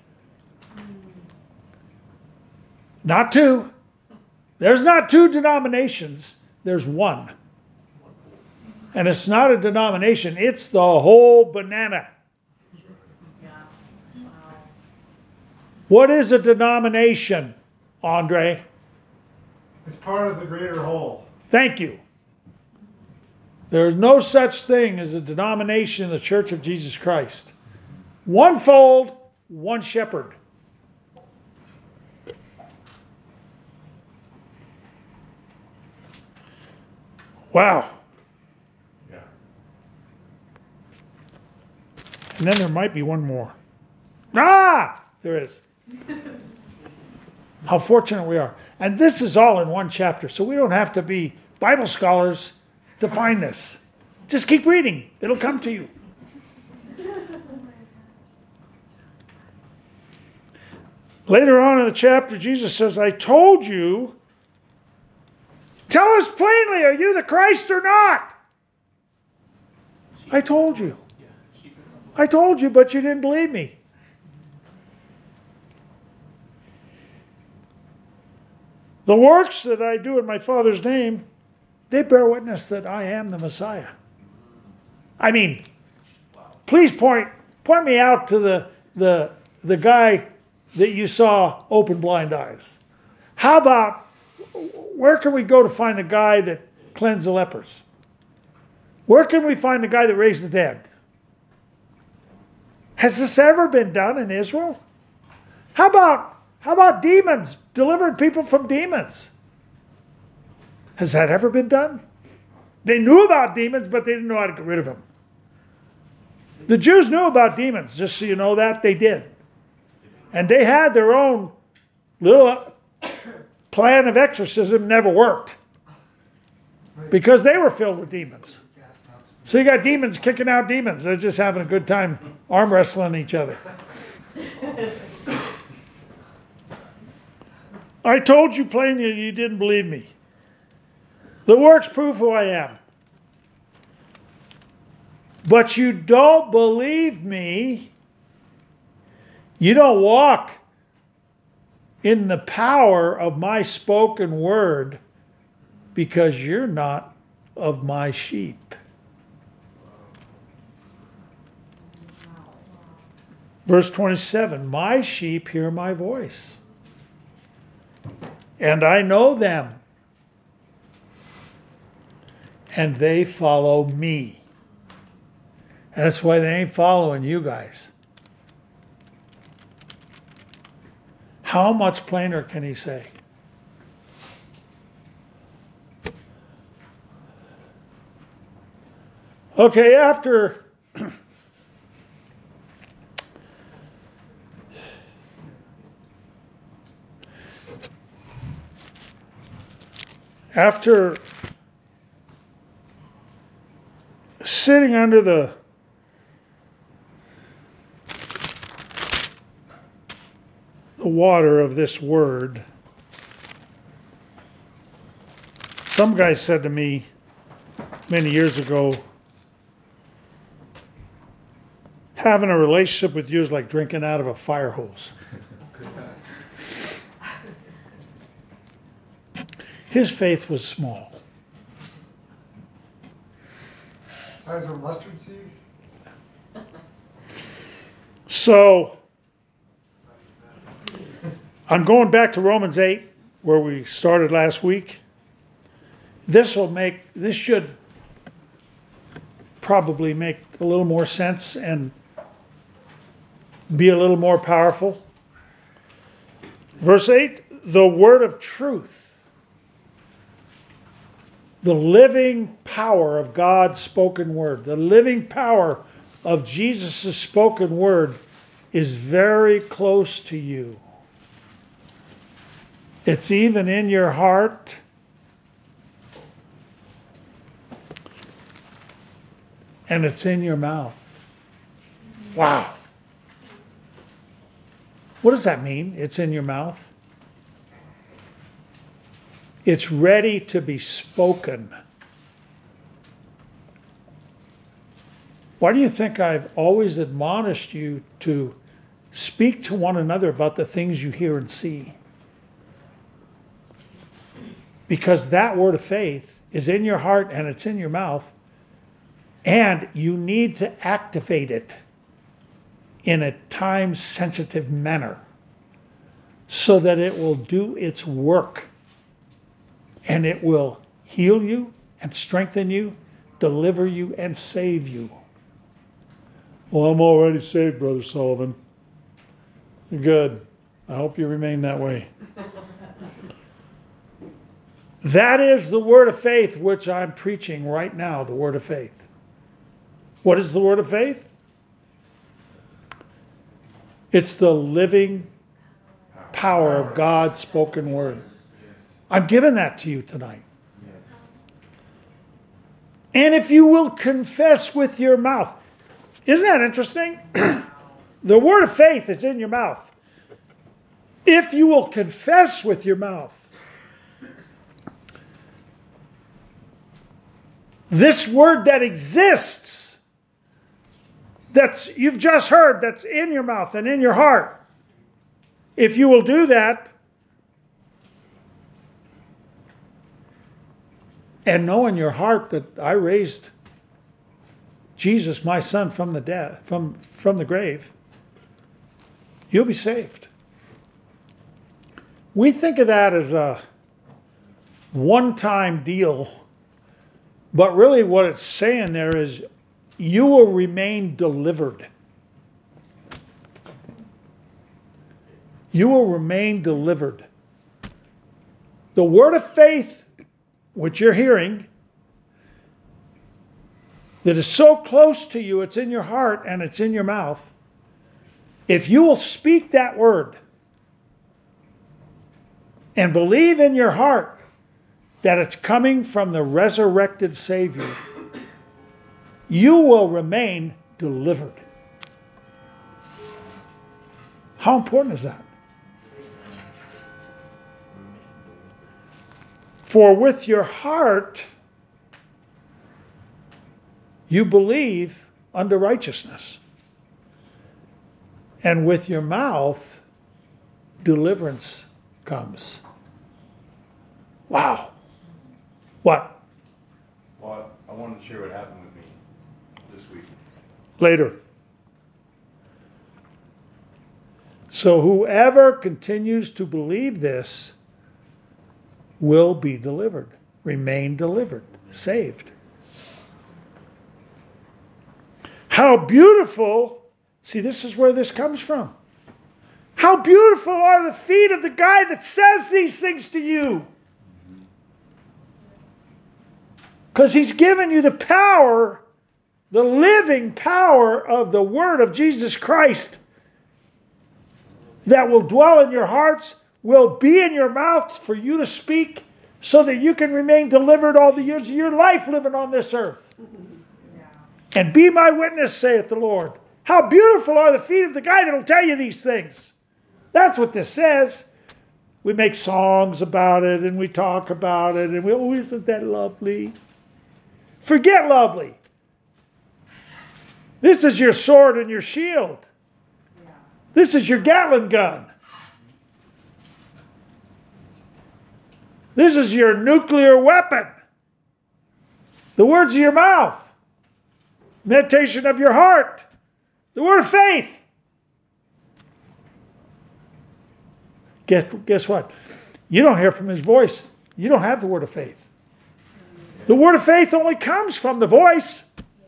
Not two. There's not two denominations. There's one. And it's not a denomination. It's the whole banana. Yeah. Wow. What is a denomination, Andre? It's part of the greater whole. Thank you. There is no such thing as a denomination in the Church of Jesus Christ. One fold, one shepherd. Wow. Yeah. And then there might be one more. Ah! There is. How fortunate we are. And this is all in one chapter, so we don't have to be Bible scholars to find this. Just keep reading. It'll come to you. Later on in the chapter, Jesus says, I told you, tell us plainly, are you the Christ or not? I told you. I told you, but you didn't believe me. The works that I do in my Father's name, they bear witness that I am the Messiah. I mean, please point point me out to the the the guy that you saw open blind eyes. How about, where can we go to find the guy that cleansed the lepers? Where can we find the guy that raised the dead? Has this ever been done in Israel? How about how about demons, delivering people from demons? Has that ever been done? They knew about demons, but they didn't know how to get rid of them. The Jews knew about demons, just so you know that, they did. And they had their own little plan of exorcism, never worked. Because they were filled with demons. So you got demons kicking out demons. They're just having a good time arm wrestling each other. I told you plainly, you didn't believe me. The works prove who I am. But you don't believe me. You don't walk in the power of my spoken word because you're not of my sheep. Verse twenty-seven, my sheep hear my voice, and I know them, and they follow me. That's why they ain't following you guys. How much plainer can he say? Okay, after after sitting under the the water of this word, some guy said to me many years ago, having a relationship with you is like drinking out of a fire hose. His faith was small. Size of a mustard seed? So, I'm going back to Romans eight, where we started last week. This will make, this should probably make a little more sense and be a little more powerful. Verse eight, the word of truth. The living power of God's spoken word, the living power of Jesus' spoken word is very close to you. It's even in your heart. And it's in your mouth. Wow. What does that mean? It's in your mouth. It's ready to be spoken. Why do you think I've always admonished you to speak to one another about the things you hear and see? Because that word of faith is in your heart and it's in your mouth, and you need to activate it in a time-sensitive manner so that it will do its work. And it will heal you and strengthen you, deliver you and save you. Well, I'm already saved, Brother Sullivan. Good. I hope you remain that way. That is the word of faith which I'm preaching right now, the word of faith. What is the word of faith? It's the living power of God's spoken word. I'm giving that to you tonight. And if you will confess with your mouth. Isn't that interesting? The word of faith is in your mouth. If you will confess with your mouth. This word that exists, that's you've just heard, that's in your mouth and in your heart. If you will do that, and know in your heart that I raised Jesus, my son, from the death, from, from the grave, you'll be saved. We think of that as a one-time deal, but really what it's saying there is you will remain delivered. You will remain delivered. The word of faith, which you're hearing, that is so close to you, it's in your heart and it's in your mouth. If you will speak that word and believe in your heart that it's coming from the resurrected Savior, you will remain delivered. How important is that? For with your heart you believe unto righteousness, and with your mouth deliverance comes. Wow. What? Well, I wanted to share what happened with me this week. Later. So whoever continues to believe this will be delivered, remain delivered, saved. How beautiful, see, this is where this comes from. How beautiful are the feet of the guy that says these things to you. Because he's given you the power, the living power of the word of Jesus Christ that will dwell in your hearts, will be in your mouth for you to speak so that you can remain delivered all the years of your life living on this earth. And be my witness, saith the Lord. How beautiful are the feet of the guy that will tell you these things. That's what this says. We make songs about it and we talk about it and we, oh, isn't that lovely? Forget lovely. This is your sword and your shield. This is your Gatling gun. This is your nuclear weapon. The words of your mouth. Meditation of your heart. The word of faith. Guess, guess what? You don't hear from his voice. You don't have the word of faith. The word of faith only comes from the voice.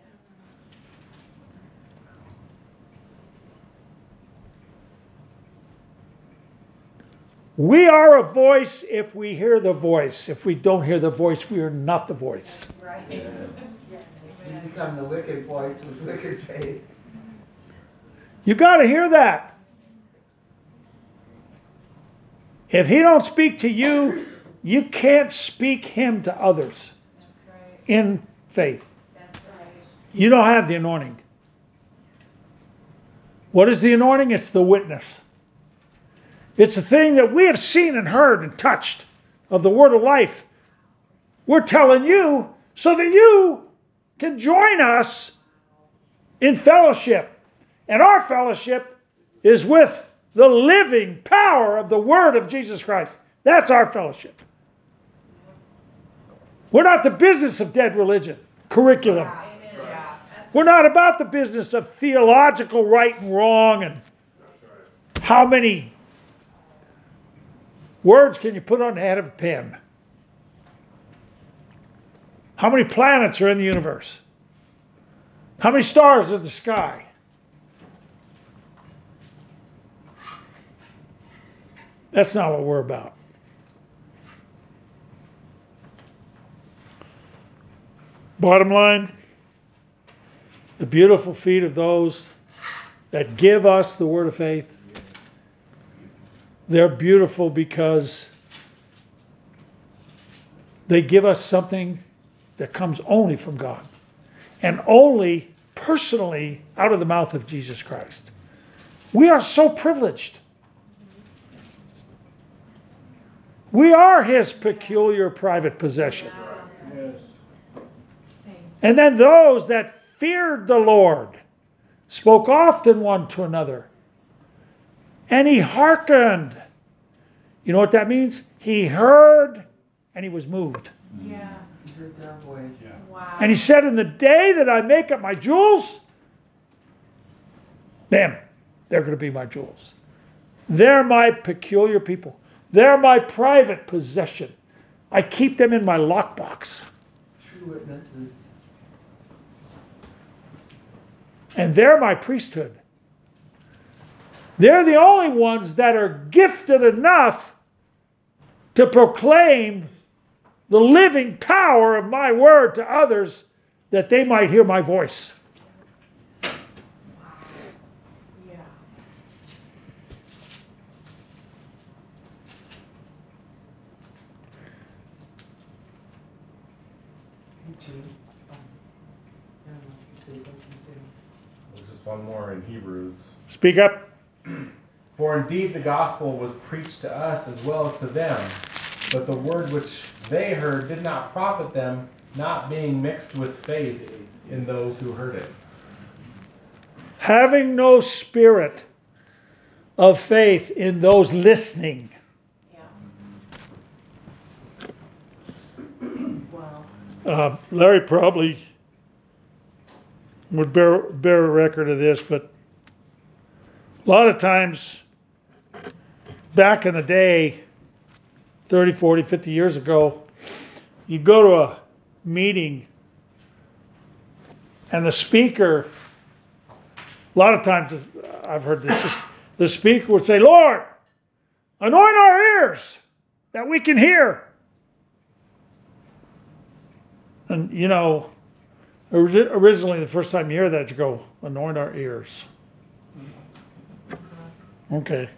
We are a voice if we hear the voice. If we don't hear the voice, we are not the voice. Right. Yes. You become the wicked voice with wicked faith. You got to hear that. If he don't speak to you, you can't speak him to others. That's right. In faith. That's right. You don't have the anointing. What is the anointing? It's the witness. It's the thing that we have seen and heard and touched of the word of life. We're telling you so that you can join us in fellowship. And our fellowship is with the living power of the word of Jesus Christ. That's our fellowship. We're not the business of dead religion, curriculum. Yeah. We're not about the business of theological right and wrong and how many words can you put on the head of a pen. How many planets are in the universe? How many stars are in the sky? That's not what we're about. Bottom line, the beautiful feet of those that give us the word of faith, they're beautiful because they give us something that comes only from God and only personally out of the mouth of Jesus Christ. We are so privileged. We are his peculiar private possession. Yes. And then those that feared the Lord spoke often one to another. And he hearkened. You know what that means? He heard and he was moved. Yes. You heard their voice. Yeah. Wow. And he said, in the day that I make up my jewels, them, they're going to be my jewels. They're my peculiar people. They're my private possession. I keep them in my lockbox. True witnesses. And they're my priesthood. They're the only ones that are gifted enough to proclaim the living power of my word to others that they might hear my voice. Yeah. Hey, Jude. Um, Aaron wants to say something too. Well, just one more in Hebrews. Speak up. For indeed the gospel was preached to us as well as to them, but the word which they heard did not profit them, not being mixed with faith in those who heard it. Having no spirit of faith in those listening. Yeah. Wow. Uh, Larry probably would bear, bear a record of this, but a lot of times back in the day, thirty, forty, fifty years ago, you go to a meeting and the speaker, a lot of times I've heard this, just, the speaker would say, Lord, anoint our ears that we can hear. And you know, ori- originally the first time you hear that, you go, anoint our ears. Okay.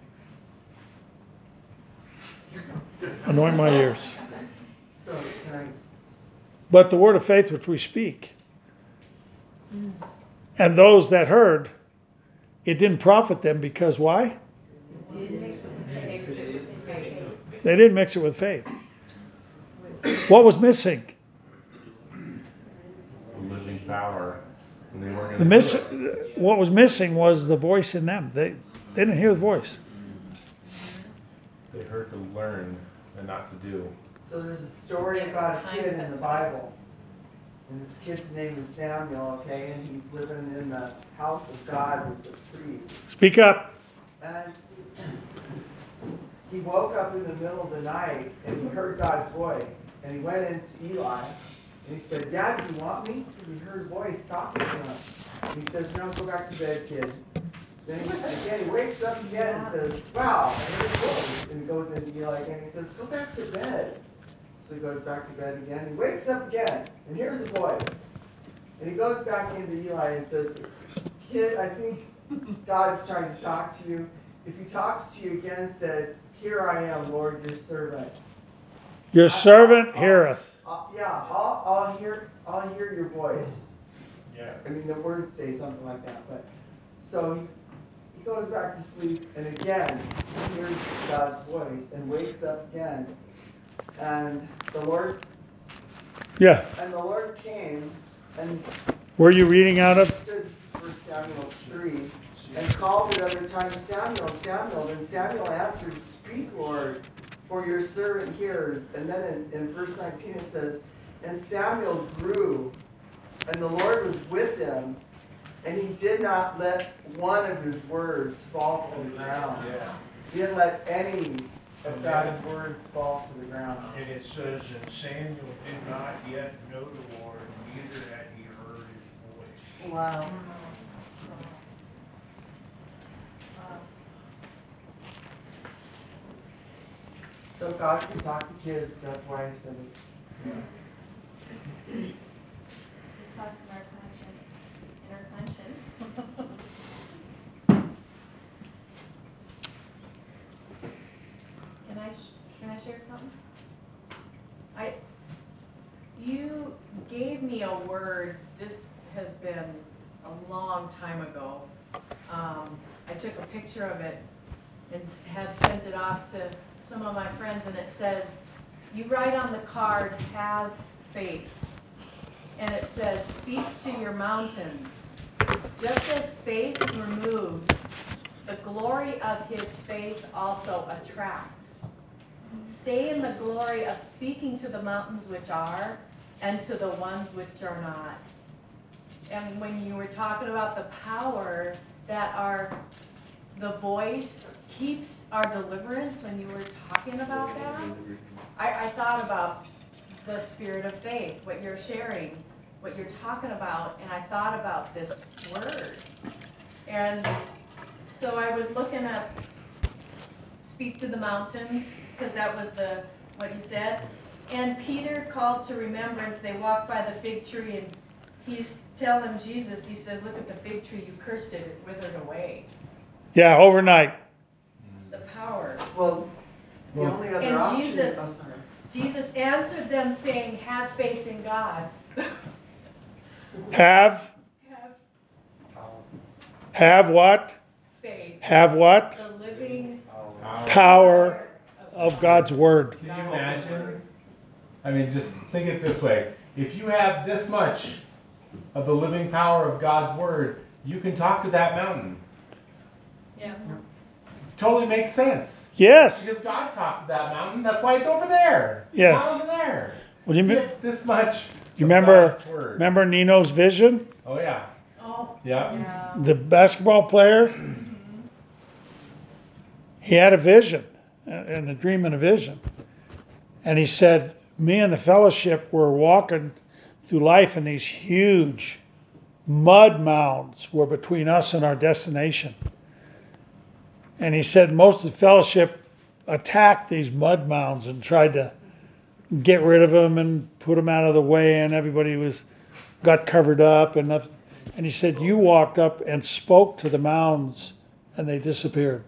Anoint my ears. So, can I, But the word of faith which we speak, and those that heard, it didn't profit them because why? Did mix it with mix it with faith. They didn't mix it with faith. What was missing? The living power. And they weren't The going miss, to do it. what was missing was the voice in them. They, they didn't hear the voice. They heard to learn and not to do. so there's a story Yeah, it about was a kid in the time-sensitive. Bible. And this kid's name is Samuel, okay? And he's living in the house of God with the priest. Speak up. And he woke up in the middle of the night and he heard God's voice. And he went into Eli and he said, Dad, do you want me? Because he heard a voice talking to him. And he says, no, go back to bed, kid. Then he, again, he wakes up again and says, wow, I heard a voice. And he goes into Eli again and he says, go back to bed. So he goes back to bed again. He wakes up again and hears a voice. And he goes back into Eli and says, kid, I think God's trying to talk to you. If he talks to you again, said, here I am, Lord, your servant. Your servant heareth. Uh, yeah, I'll, I'll hear, I'll hear your voice. Yeah. I mean, the words say something like that, but so he, he goes back to sleep, and again he hears God's voice and wakes up again, and the Lord, Yeah. and the Lord came and Were you reading out of? stood for Samuel three and called at other times, Samuel, Samuel. Then Samuel answered, speak, Lord, for your servant hears. And then in, in verse nineteen it says, and Samuel grew, and the Lord was with him, and he did not let one of his words fall to the ground. Yeah. He didn't let any of God's words fall to the ground. And it says, and Samuel did not yet know the Lord, neither had he heard his voice. Wow. So God can talk to kids, that's why I said it. talks in our conscience, in our conscience. Can I, sh- can I share something? I, you gave me a word, this has been a long time ago. Um, I took a picture of it and s- have sent it off to some of my friends, and it says, you write on the card, have faith. And it says, speak to your mountains. Just as faith removes, the glory of his faith also attracts. Stay in the glory of speaking to the mountains which are, and to the ones which are not. And when you were talking about the power that our, the voice keeps our deliverance, when you were talking about that, I, I thought about the spirit of faith, what you're sharing, what you're talking about, and I thought about this word. And so I was looking up, speak to the mountains, because that was the what you said. And Peter called to remembrance, they walked by the fig tree, and he's telling Jesus, he says, look at the fig tree, you cursed it, it withered away. Yeah, overnight. The power. Well, the only other And option. Jesus- Oh, sorry. Jesus answered them saying, have faith in God. Have, Have have what? faith. Have what? The living Power of God's Word. Can you imagine? I mean, just think it this way. If you have this much of the living power of God's Word, you can talk to that mountain. Yeah. Totally makes sense. Yes. Because God talked to that mountain. That's why it's over there. Yes. Not over there. Well, you, You me- get this much you of remember, God's Word. remember Nino's vision? Oh, yeah. Oh, Yeah. yeah. The basketball player? He had a vision, and a dream and a vision. And he said, me and the fellowship were walking through life, and these huge mud mounds were between us and our destination. And he said most of the fellowship attacked these mud mounds and tried to get rid of them and put them out of the way, and everybody was got covered up. And, nothing. And he said, you walked up and spoke to the mounds, and they disappeared.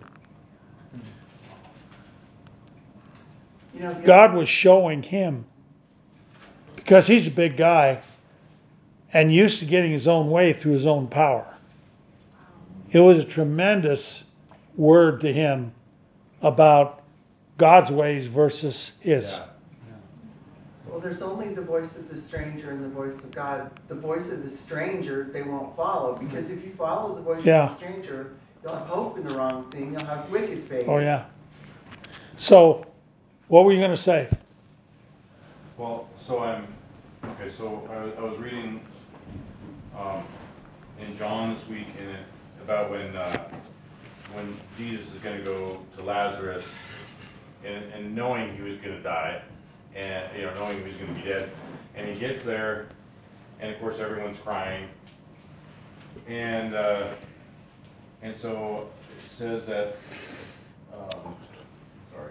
You know, the God was showing him, because he's a big guy and used to getting his own way through his own power. It was a tremendous word to him about God's ways versus his. Yeah. Well, there's only the voice of the stranger and the voice of God. The voice of the stranger, they won't follow, because if you follow the voice Yeah. of the stranger, you'll have hope in the wrong thing. You'll have wicked faith. Oh, yeah. So, what were you going to say? Well, so I'm, okay, so I was, I was reading um, in John this week in it about when uh, when Jesus is going to go to Lazarus and, and knowing he was going to die, and you know, knowing he was going to be dead, and he gets there, and of course everyone's crying, and uh, and so it says that, um, sorry,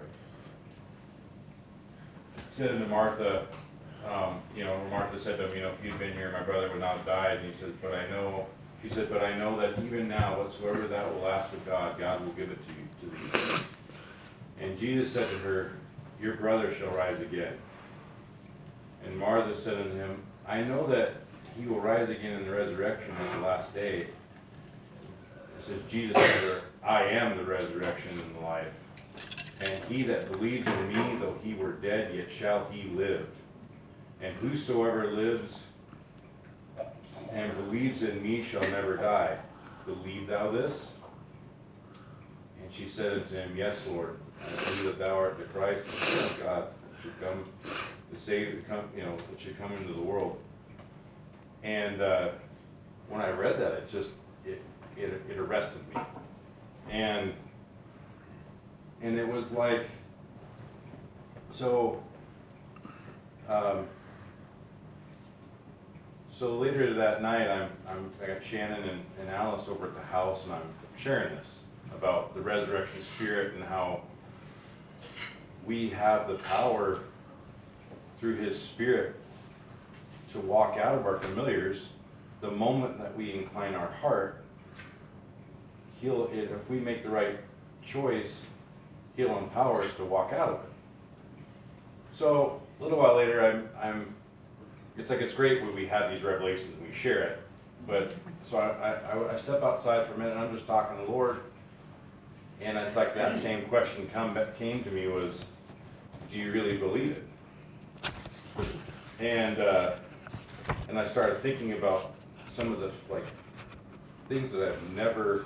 it said to Martha, um, you know, Martha said to him, you know, if you'd been here, my brother would not have died. And he said, but I know, she said, but I know that even now, whatsoever thou will ask of God, God will give it to you, to thee. And Jesus said to her, your brother shall rise again. And Martha said unto him, I know that he will rise again in the resurrection at the last day. It says, Jesus said to her, I am the resurrection and the life. And he that believes in me, though he were dead, yet shall he live. And whosoever lives and believes in me shall never die. Believe thou this? And she said unto him, yes, Lord, I believe that thou art the Christ, the Son of God, that should come to save, to come, you know, that should come into the world. And uh, when I read that, it just it it, it arrested me, and and it was like so. Um, So later that night, I'm, I'm, I got Shannon and, and Alice over at the house, and I'm sharing this about the resurrection spirit and how we have the power through his spirit to walk out of our familiars, the moment that we incline our heart, he'll, if we make the right choice, he'll empower us to walk out of it. So a little while later, I'm, I'm it's like it's great when we have these revelations and we share it. But so I, I, I step outside for a minute and I'm just talking to the Lord. And it's like that same question come, came to me was, do you really believe it? And uh, and I started thinking about some of the like things that I've never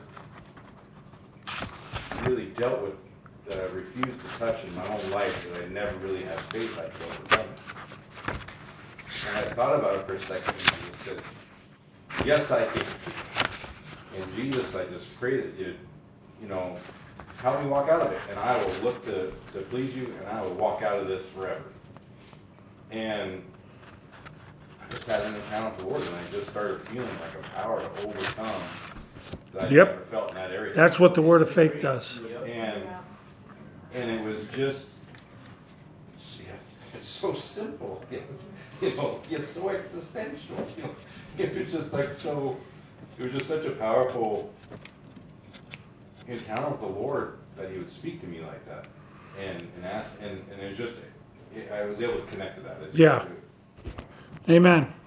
really dealt with, that I've refused to touch in my own life, that I never really had faith I could overcome. And I thought about it for a second and I just said, yes, I can. And Jesus, I just pray that you, you know, help me walk out of it. And I will look to, to please you, and I will walk out of this forever. And I just had an encounter with the Lord, and I just started feeling like a power to overcome that I Yep. never felt in that area. That's what the word of faith does. And and it was just, it's so simple. You know, it's so existential. You know, it was just like so. It was just such a powerful encounter with the Lord that He would speak to me like that, and and ask, and and it was just, it, I was able to connect to that. It just, Yeah. it, Amen.